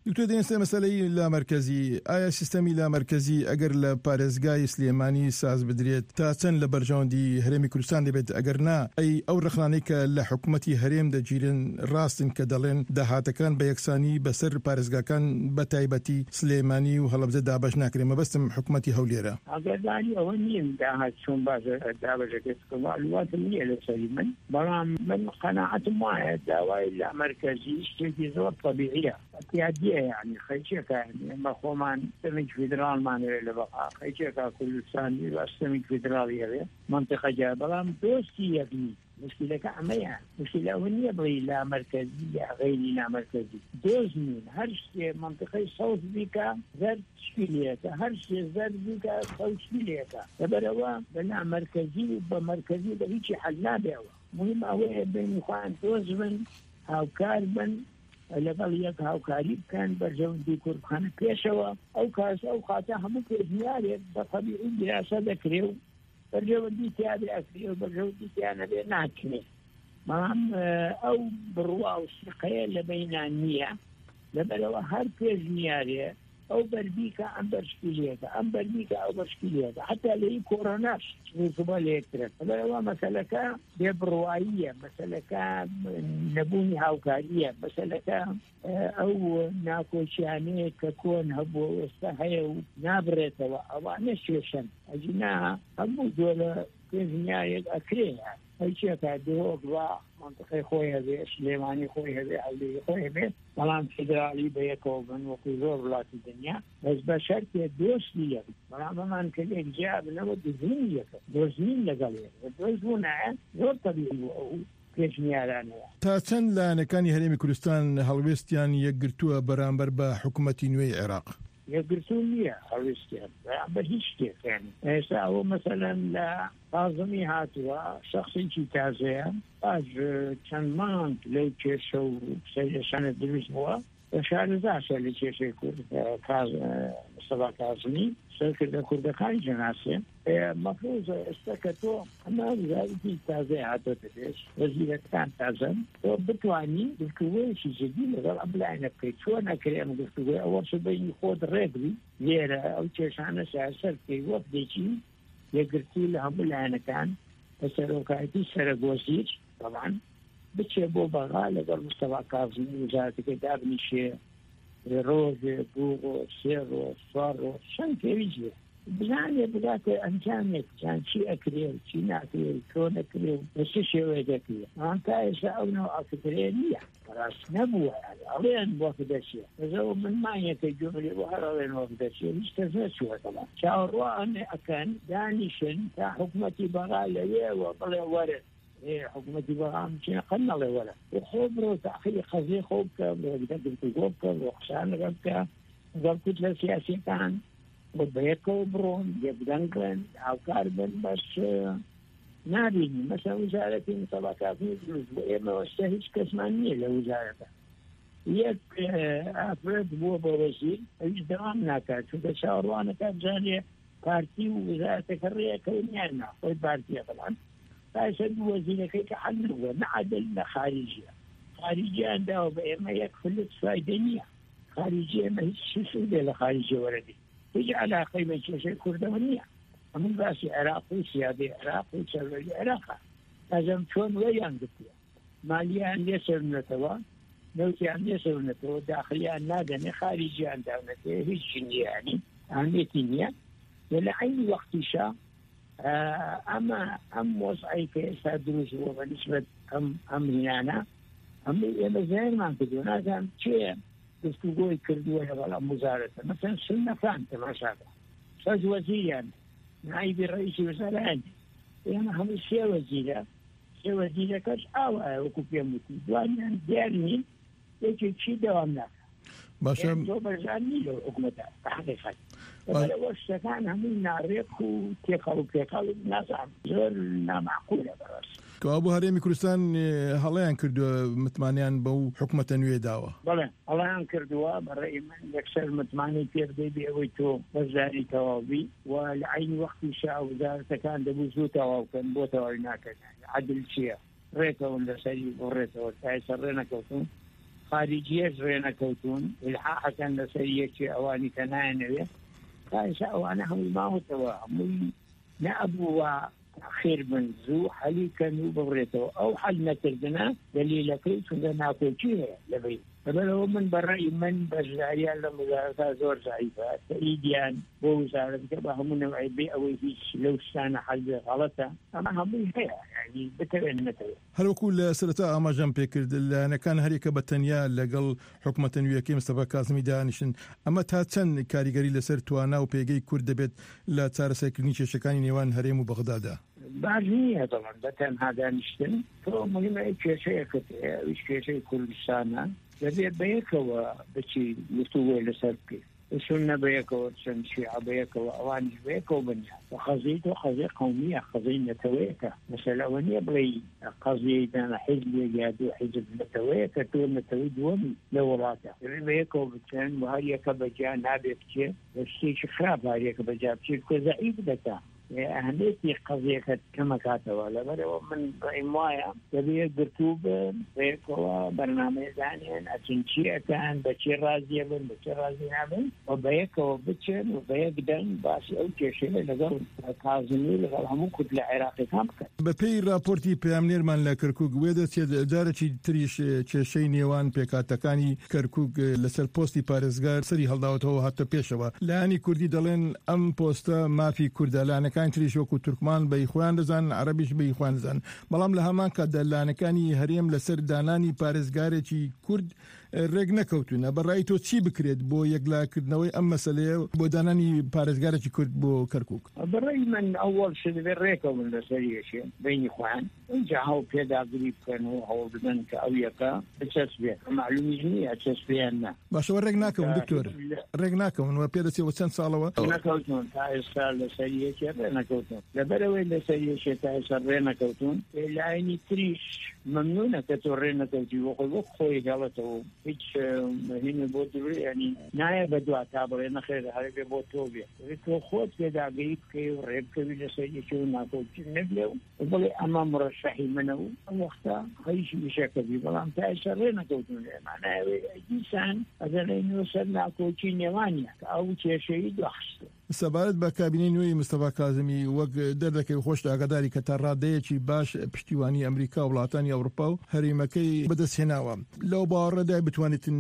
دکتۆر دێنسە مەسەلەی لا مرکزی ئایا سیستەمی لا مرکزی ئەگەر لە پارێزگای سلێمانی ساز بدرێت تا چەند لە بەرژەوەندی هەرێمی کوردستان دەبێت ئەگەر نا ئەی ئەو ڕخنانەی کە لە حکوومەتی هەرێم دەگیرن ڕاستن کە دەڵێن داهاتەکان بە یەکسانی بەسەر پارێزگاکان بە تایبەتی سلێمانی و هەڵەبجە دابەش ناکرێت مەبەستم حکوومەتی هەولێرە ئەگەردانی ئەوە نیم داهات چۆن باشە دابەشەکەواتم نییە لەسەری من بەڵام من قەناعەتم وایە داوای لا مرکزی شتێکی زۆر طبیعیە اعتیادیە یعنی خەیچێکە ئێمە خۆمان سیستەمێکی فیدرالمانەوێ لە بەقا خەیچێکە کوردستانی بە سیستەمێکی فیدراڵیەوێ منتیقەجا بەڵام دۆستی یەکنی مشکلەکە ئەمەیە مشکلە ئەوە نییە بڵێ لا مرکزی یا غەیری لا مرکزی دۆز نین هەر شتێ منتیقەی سەوت بیکە زەرد شپیلێکە هەر شتێ زەرد بیکە سەوت شپیلێکە لەبەرەوە بە لا مرکزی و بە مرکزی بە هیچی حەل نابێەوە مهم ئەوەیە بین خوان دۆز بن هاوکار بن لەگەڵ یەک هاوکاری بکەن بەرژەوەندی کوردخانە پێشەوە ئەو کاس ئەو خاتە هەموو پێشنیارێک بە طەبیعی دراسە دەکرێ و بەرژەوەندی تیابێ ئەکرێ و بەرژەوەندی تیانەبێ ناکرێ بەڵام ئەو بڕوا و سقەیە لە بەینان نییە لەبەرەوە هەر پێشنیارێ ئەو بەربیکە ئەم بەرشکیلێکە ئەم بەربیکە ئەو بەرشکیلێکە حتا لەی کۆڕۆناش ڕووسبە لەیەکترێت لەبەرەوە مەسەلەکە بێبڕواییە مەسەلەکە نەبوونی هاوکاریە مەسەلەکە ئەو ناکۆچیانەیە کە کۆن هەبووە ئێستا هەیە و نابڕێتەوە ئەوانە شێشن ئەجینا هەموو جۆرە پێشنیارێک ئەکرێە هەیچێکە دۆگڵا منطقەی خۆی هەبێ سلێمانی خۆی هەبێ هەولێری خۆی هەبێ بەڵام فیدرالی بە یەکەوە بن وەکو زۆر وڵاتی دنیا بەس بە شەرتێ دۆستی یەک بەڵام ئەمان کە لێک جیا بنەوە دزنی یەکە دۆزنین لەگەڵ یەکە دۆزبوونایە زۆر تەبیعی بوو ئەو پێشنیارانەوە تا چەند لایەنەکانی هەرێمی کوردستان هەڵوێستیان یەکگرتووە بەرامبەر بە حکوومەتی نوێی عێراق یەکگرتو نییە هەڵوێستیان بەرامبەر هیچ شتێکیان ئێستا ئەوە مەسەلەن لە کازمی هاتووە شخصێکی تازەیە پاش چەند مانگ لەو کێشە و سەرێشانە دروست بووە بە شارەزاشە لە کێشەی کورد مستەفا کازمی سەرکردە کوردەکانی جەناسێ مەفروضە ئێستا کە تۆ ئەمە وزارەتی تازەی هاتۆتە پێش وەزیرەکان تازەن تۆ بتوانی گفتوگۆیەکی جدی لەگەڵ ئەم لایەنە بکەیت چۆن نەکرێ ئەم گفتوگۆی ئەوە بەینی خۆت ڕێگری لێرە ئەو کێشانە سەر بکەی وەک دێکی یەکگرتی لە هەموو لایەنەکان بە سەرۆکایەتی سەرۆکوەزیر طبعاً بچێ بۆ بەغا لەگەڵ مستەفا کازمی وزارەتەکەی دابنیشێ ڕۆژێ دوو ڕۆژ سێ ڕۆژ چوار ڕۆژ چەند پێویستە بزانێ بگاتە ئەنجامێک جان چی ئەکرێ چی ناکرێ چۆن ئەکرێ بە چ شێوەیە دەکرێ ئەوان تا ئێستا ئەو نەوە ئەکرێ نییە ڕاست نەبووە ئەڵێن وەکو دەچێت بەزەوە من مانیەکەی جۆمرێ بۆ هەر ئەڵێن وەکو دەچێت هیچ کەس نەچووەتەوە چاوەڕوان ئەکەن دانیشن تا حکوومەتی بەغا لەوێەوە بڵێ وەرە حکوومەتی بەغام چێ قەن نەڵێ وەرە خۆ بڕۆ تاخیری خەزێ خۆ بکە گفتوگۆ بکە بۆ قسانەکە بکە گەڵکوت لە سیاسیەکان بۆ بەیەکەوە بڕۆن یەکدەنگن هاوکار بن بەس نابینی مەسەڵەن وزارەتی مستەفا کازمی دروست بۆ ئێمە وەستا هیچ کەسمان نییە لە وزارەتە یەک ئافرەت بووە بۆ وەزیر هیچ دەوام ناکات چونکە چاوەڕوانەکە بزانێ پارتی و وزارەتەکە ڕێیەکەونیان ناخۆی پارتیە بەڵام تاسە دوو وەزیرەکەی کە حەل نبووە نەعەدل لە خارجیە خارجیان داوە بە ئێمە یەک فلت فایدە نییە خارجی ئێمە هیچ سوودێ لە خارجی وەرەدی هیچ علاقەی بە کێشەی کوردەوە نییە هەموو باسی عێراق و سیادەی عێراق و سەرۆری عێراقە ئەزەم چۆن وەیان گرتووە مالیان لێ سەرونەتەوە نەوتیان لێ سەرونەتەوە داخلیان نادەنێ خارجیان داونەتەوە هیچ نییانی ئەهمیەتی نییە لە عینی وەختیشە ئەمە ئەم وەزعی کە ئێستا دروست بووە بە نسبەت ئەم ژیانە هەموو ئێمە زێنمان کردووە نازانم چێ گفتوگۆی کردووە لەگەڵ ئەم وزارەتە مەسەڵەن سنەکان تەماشاکە سەد وەزیریان نایبی ڕئیسی وەزارەیان ئێمە هەموو سێ وەزیرە سێ وەزیرەکەش ئاوایە وەکو پێم وتی دوانیان دیار نین یەکێکی دەوام ناکە باشە تۆ بەرژانی لە حکوومەتە بە حەقیقەت لەبەرەوە شتەکان هەموو ناڕێک و تێقەڵ و پێقەڵ نازانم زۆر نامعقولە بەڕاست کەوا بۆ هەرێمی کوردستان هەڵەیان کردووە متمانیان بەو حکوومەتە نوێ داوە بەڵێ هەڵەیان کردووە بەڕێی من یەکسەر متمانی پێردەی بێ ئەوەی تۆ بەزاری تەواوی و لە عینی وەختیشا وزارەتەکان دەبوو زوو تەواوکەن بۆ تەواوی ناکەن عەدل چییە ڕێکەون لەسەری بۆ ڕێتەوە تا ئێستا ڕێ نەکەوتون خارجية رينا كوتون الحاحة كان لسرية أواني كنانوية كايسا أوانا هم ما هو توهم نأبوا خير من زو حلي كانوا بغريتو أو حل نتردنا دليل كيف لنا كوتشيه لبي فبلو من برأي من بزعيان لمزارة زور زعيفة تأيديان بوزارة كبهم نوعي بيئوي فيش لو سانا حل غلطة أما هم هي يعني بتبين نتوي هل وكل سلطة أما جنبي كرد أنا كان هريك بتنيا لقل حكومة وياكي مصطفى كاظمي دانشن أما تاتن كاريجري لسرتوانا وبيجي كرد بيت لا تارس كرنيش شكاني نيوان هريم وبغداد بعدني طبعا بتن هذا نشتن فمهم إيش شيء كتير إيش شيء كل سنة لذي بيكوا بشي يسوي لسرقي السنة بيكوا الشيعة بيكوا أواني بيكوا بنيا وخزيته خزي قومية خزي نتويكا مثلا وني بغي قضية أنا حزب يادو حزب نتويكا تقول نتوي دومي لوراته بيكوا بتشان وهي كبجان نابي بتشي الشيء خراب هي كبجان بتشي كذا إبدتا أهمية قضية كما كاتبوا لبرو من إموايا تبي برتوب بيكوا برنامج ثاني أتنشي كان بشير رازي بن بشير رازي نابن وبيكوا بتشن وبيقدن باش أو شيء لقوا كازمي لقوا هم كتلة عراقي كم كان. بپی راپورتی پیامنیر من لکرکوک ویده چه دارچی تریش چه شی نیوان پیکاتکانی کرکوک لسر پستی پارزگار سری هلداوت هو حتی پیشوا لانی کردی دلن ام پستا ما فی کرد لانی كان تريش وكو تركمان بإخوان رزان عربيش بإخوان رزان بلام لهمان كدلانكاني هريم لسر داناني بارزگاري چي كرد رێک نەکەوتونە بەڕای تۆ چی بکرێت بۆ یەکلاکردنەوەی ئەم مەسەلەیە بۆ دانانی پارێزگارێکی کورد بۆ کەرکووک بەڕای من ئەوەڵ شت بێ ڕێکەون لەسەریەشێ بینی خۆیان اینجا هەڵ پێداگری بکەن و هەوڵ بدەن کە ئەو یەکە بچەسبێت معلومیش نییە چەسبیان نا باشەوە ڕێک ناکەون دکتۆر ڕێک ناکەون وە پێدەچێەوە چەند ساڵەوە نەکەوتون تا ئێستا لەسەریەکێ ڕێ نەکەوتون لەبەرەوەی لەسەریەشێ تا ئێستا ڕێ نەکەوتون لایەنی تریش ممنونە کە تۆ ڕێ نەکەوتی وەخۆی وەک خۆی گەڵێتەوە هیچ هین بۆ دوور ینی نایە بە دوا تا بڵێ نەخێر هەرێ بۆ تۆ بێ تۆ خۆت پێداگەی بکەی و ڕێبکەوی لەسەریەکی و ناکەوتی نەبێ و بڵێ ئەمە مڕەشەحی منە و ئەم وەختە هەیشی وشەکەبی بەڵام تا ئێستا ڕێ نەکەوتون لێمانایەوێ دیسان ئەگەرێنەوە سەر ناکۆچی نێوانیە کە ئەو کێشەی دواخستە سەبارەت بە کابینەی نوێی مستەفا کاظمی وەک دەردەکەی خۆش ئاگاداری کە تا ڕادەیەکی باش پشتیوانی ئەمریکا و وڵاتانی ئەوروپا و هەرێمەکەی بەدەستهێناوە لەو باوەڕەدا بتوانێتن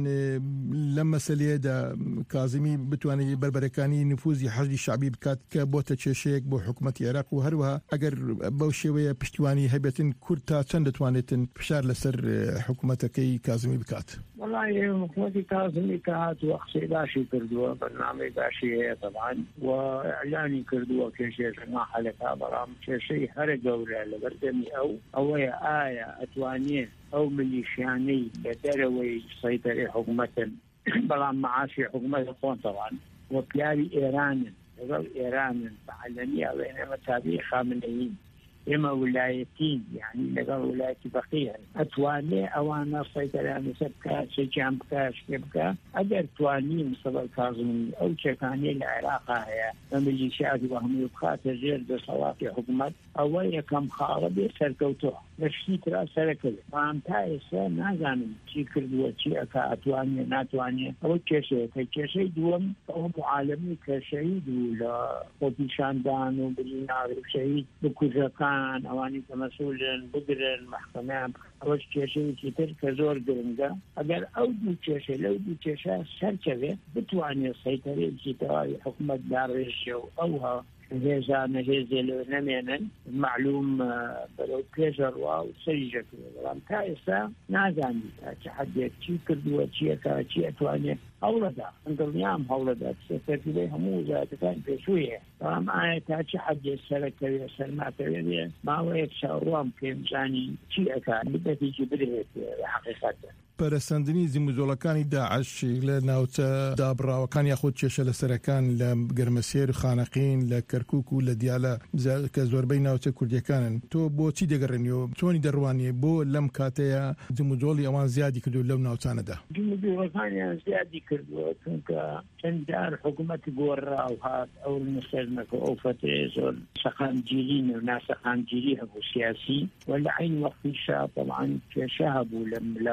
لەم مەسەلەیەدا کاظمی بتوانێت بربەرەکانی نفوزی حەشدی شعبی بکات کە بۆتە کێشەیەک بۆ حکوومەتی عێراق و هەروەها ئەگەر بەو شێوەیە پشتیوانی هەبێتن کورد تا چەند دەتوانێتن فشار لەسەر حکوومەتەکەی کاظمی بکات والله حکوومەتی کاظمی کە هاتووە قسەی باشی کردووە بەرنامەی باشی هەیە طبعاً وإعلاني كردوا كيشيش ما حلقها برام كيشي هرق أولا لبردمي أو أولا آية أتوانيه أو مليشياني بدروي سيطري حكومة برام معاشي حكومة القوان طبعا وبياري إيران يقول إيران بعلمية بينما تاريخ خامنئيين إما ولايتين يعني لقى ولاية بقية أتواني أوانا سيطرة مسبكة سيجام بكا شكبكا أدر تواني مصطفى الكاظمي أو شكاني العراق هي ميليشيات وهم يبقى تغيير بصوات حكومة أول كم خاربي سركوتوه لشتي ترى سركوه فانتا إسا نازانم شي كردوا شي أكا أتواني ناتواني أو كشي كشي دوم أو معالمي كشهيد ولا قوتيشان دان وبرينار شهيد بكوزاكان ئەوانی کە مەسئولن بگرن محکەمەیان ئەوەش کێشەیەکی تر کە زۆر گرنگە ئەگەر ئەو دوو کێشە لەو دوو کێشە سەرکەوێت بتوانێت سەیطرەیەکی تەواوی حکوومەت داڕێژێ و ئەوها هێزانە هێزێ لەوێ نەمێنن معلوم بەرەو پێشە ڕوا و سەریژەکرێ بەڵام تا ئێستا نازانی تا چه حەدێک چی کردووە چیەکە چی ئەتوانێت هەوڵەدا دڵنیام هەوڵەدا سەرکردەی هەموو وزارەتەکان پێشوویە بەڵام ئایا تا چه حەدێک سەرەکەوێ سەرماتەوێ ماوەیەک چاوەڕوان پێم زانی چی ئەکات بنەتیجە بدرێت لە حەقیقەتە پەرەسەندنی زیموزۆڵەکانی داعش لە ناوچە دابڕاوەکان یاخود کێشە لە سەرەکان لە گەرمەسێر و خانەقین لە کەرکووک و لە دیالە کە زۆربەی ناوچە کوردیەکانن تۆ بۆچی دەگەڕێنیەوە چۆنی دەڕوانیە بۆ لەم کاتەیە زیموزۆڵی ئەوان زیادی کردو لەو ناوچانەدا زیموزۆڵەکانیان زیادی کردووە چونکە چەند جار حکوومەتی گۆڕا و هات ئەو نەسەرنەکە ئەو فترەیە زۆر سەخانگیرین و ناسەخانگیری هەبوو سیاسی و لە عین وەختیشا طبعاً کێشە هەبوو لەم لەو لەو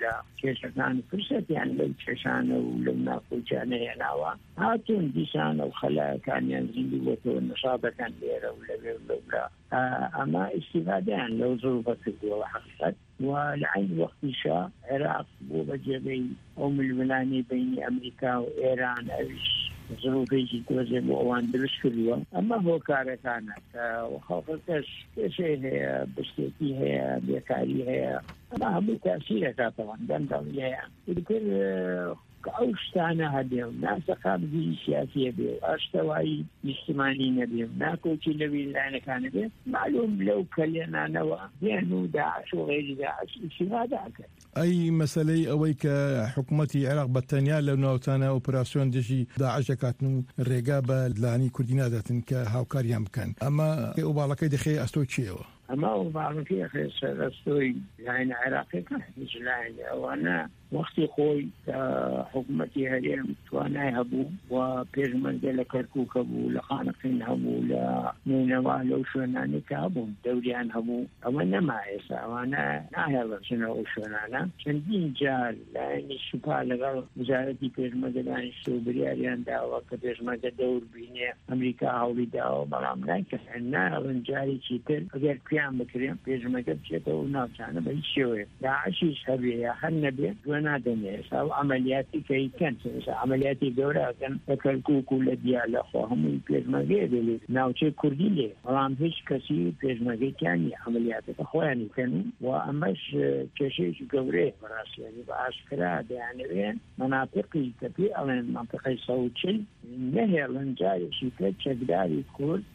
ولا كيشان فرصة يعني لو كيشان ولو ناقو كان يناوا هاتون ديسان وخلا كان ينزل وتو النشاط كان ليرة ولا ولا أما استفادة يعني لو ظروفت الدول حقيقة ولعند وقت شاء عراق وبجبي أم الملاني بين أمريكا وإيران أيش ظروفي توزع وأوان درس كلها أما هو كاره كانت وخوفتش شيء هي بشتكي هي بيكاري هي أما هم تأثيرها طبعا دندم لها يذكر كأوشتانا هديهم ناس قابل سياسية بيو أشتواي اجتماعيين بيو ناكو تلوي لأنا كان بيو معلوم لو كلنا نوا بينو داعش وغير داعش إشتغال داعش أي مسألة أويك حكومتي عراق بطانيا لو نوتانا أوبراسيون دجي داعش كاتنو الرقابة لاني كورديناتات كهاوكار يمكن أما أوبالك دخي أستوي تشيو أما هو بعض في أخي سأستوي يعني عراقي كان مش يعني وأنا وقتي خوي حكومتي هريم توانا هبو وبيرمان ديلا كركوك هبو لخانقين هبو لنينوا لو شوناني كهبو دوليان هبو أما ما إيسا وأنا ناهلا شنو شونانا شندين جال لأني شبه لغا وزارتي بيرمان ديلا نشتو برياريان داوا كبيرمان دور بيني أمريكا هولي داوا بلام لايك حنا رنجاري چيتر أغير قيام بكريم بيرمان دبشتا وناوشانا بيشيوه داعشيش هبي حنا بيه نادني سو عملياتي كي كان عملياتي دورة كان تكلكو كل ديال أخوهم بيرمجي دي ناوتشي كردي لي رام هيش كسي بيرمجي كان عمليات أخواني كانوا وأمش كشيش جوري براسي يعني بأشكال يعني بين مناطقي كبيرة من منطقة صوتشي نهر لنجاري شيكات شجداري كورد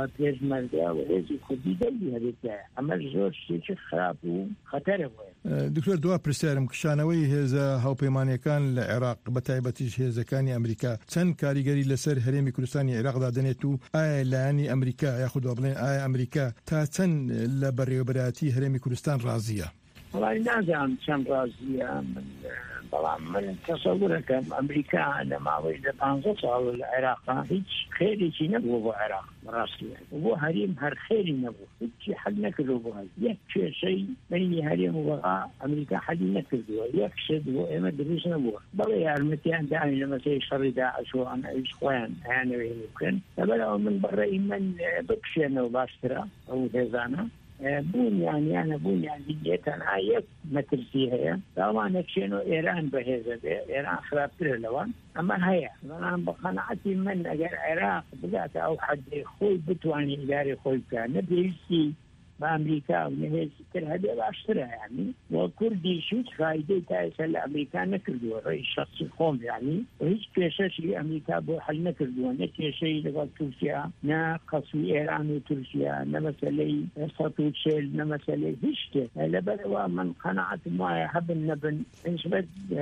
وبيرمجي وهذي كردي دلي هذا أما الزور شيء خراب وخطر دكتور دوا برسالم كشانوي هذا هاو بيمانيكان العراق بتايبتيش هذا كاني أمريكا تن كاريجري لسر هرمي كردستاني العراق دادنيتو آي لاني أمريكا ياخد وبلين آي أمريكا تا تن لبري وبراتي هرمي كردستان رازية والله نازم تن رازية من طبعا من تصورك أمريكا عندما وجد تنصص على العراق هيك خيري شيء نبغى العراق راسيا وهو هريم هر خيري نبغى هيك حد نكذبه يك شيء من هريم وغا أمريكا حد نكذبه يك شيء هو إما دريس نبغى بقى يا المتيان دعني لما سيشتري داعش وأنا إخوان يعني يمكن فبلا من برا إيمان بكشنا وباشترا أو هذانا بون يعني أنا بون يعني جيت أنا عايز مترسيها طبعا نكشنو إيران بهذا إيران خرابتر لوان أما هي أنا بقناعتي من أجر العراق بدأت أو حد خوي بتواني إداري خوي كان نبيسي بأمريكا ونهز كرهدي باشترها يعني وكردي شو فايدة تأسل أمريكا نكردوا رئيس شخص القوم يعني وهيش كيشش لأمريكا بوحل نكردوا نكيشي لغا تركيا نا قصوي إيران وتركيا نمثلي سطوت شيل نمثلي هيشت لبلوا من قناعة ما يحب النبن نسبة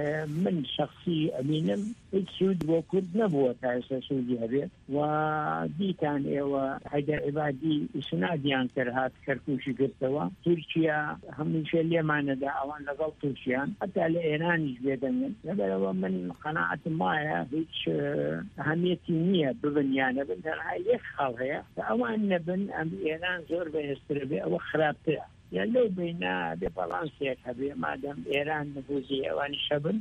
من شخصي أمينم السود وكرد نبوة تأسل سودي هبيت ودي كان إيوا حيدر عبادي إسناديان كرهات كر كوشي قرتوا تركيا هميشه اللي معنا دعوان لقل تركيا حتى لإيران جبيدن لبلوا من قناعة ما هيش أهميتي نية ببنيانا بنتنا هاي يخال هي فأوان نبن أم إيران زور بيستربي أو خرابتها يعني لو بينا ببالانسيك هبي مادام إيران نفوزية واني شبن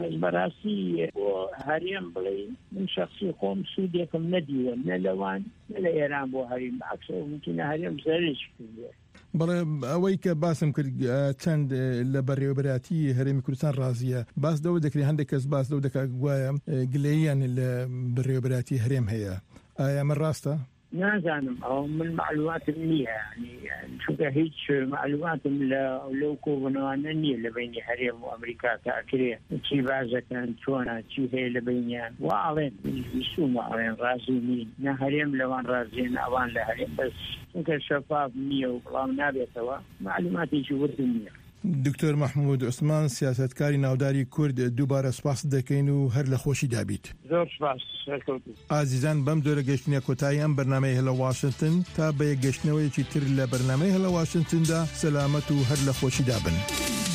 براسي وهريم بلي من شخصي قوم سوديكم نديوة نلوان نلا إيران بو هريم بعكس ممكن هريم زرش كله بەڵێ ئەوەی کە باسم کرد چەند لە بەڕێوەبەراتی هەرێمی کوردستان ڕازیە باس دەوە دەکرێت هەندێک کەس باس دەو دەکات گوایە گلەییان لە بەڕێوەبەراتی هەرێم هەیە ئایا من ڕاستە؟ نازانم أو من معلومات منية يعني شو هيك معلومات لو كونا نية لبيني حريم وأمريكا تأكله شيء بعض كان شونا شيء هي لبينيان وعلين يسوع وعلين رازينين نهريم لوان رازين أوان لهريم بس إنك شفاف مية وكلام نابي سوا معلوماتي شو ورثنية. دکتۆر محمود عوسمان سیاسەتکاری ناوداری کورد دووبارە سپاس دەکەین و هەر لە خۆشی دابیت. زۆر سپاس. ئازیزان بەم دۆرە گەشتنیە کۆتایی ئەم بەرنامەی هەلە واشنگتن تا بە یەک گەشتنەوەیەکی تر لە بەرنامەی هەلە واشنگتندا سەلامەت و هەر لە خۆشی دابن.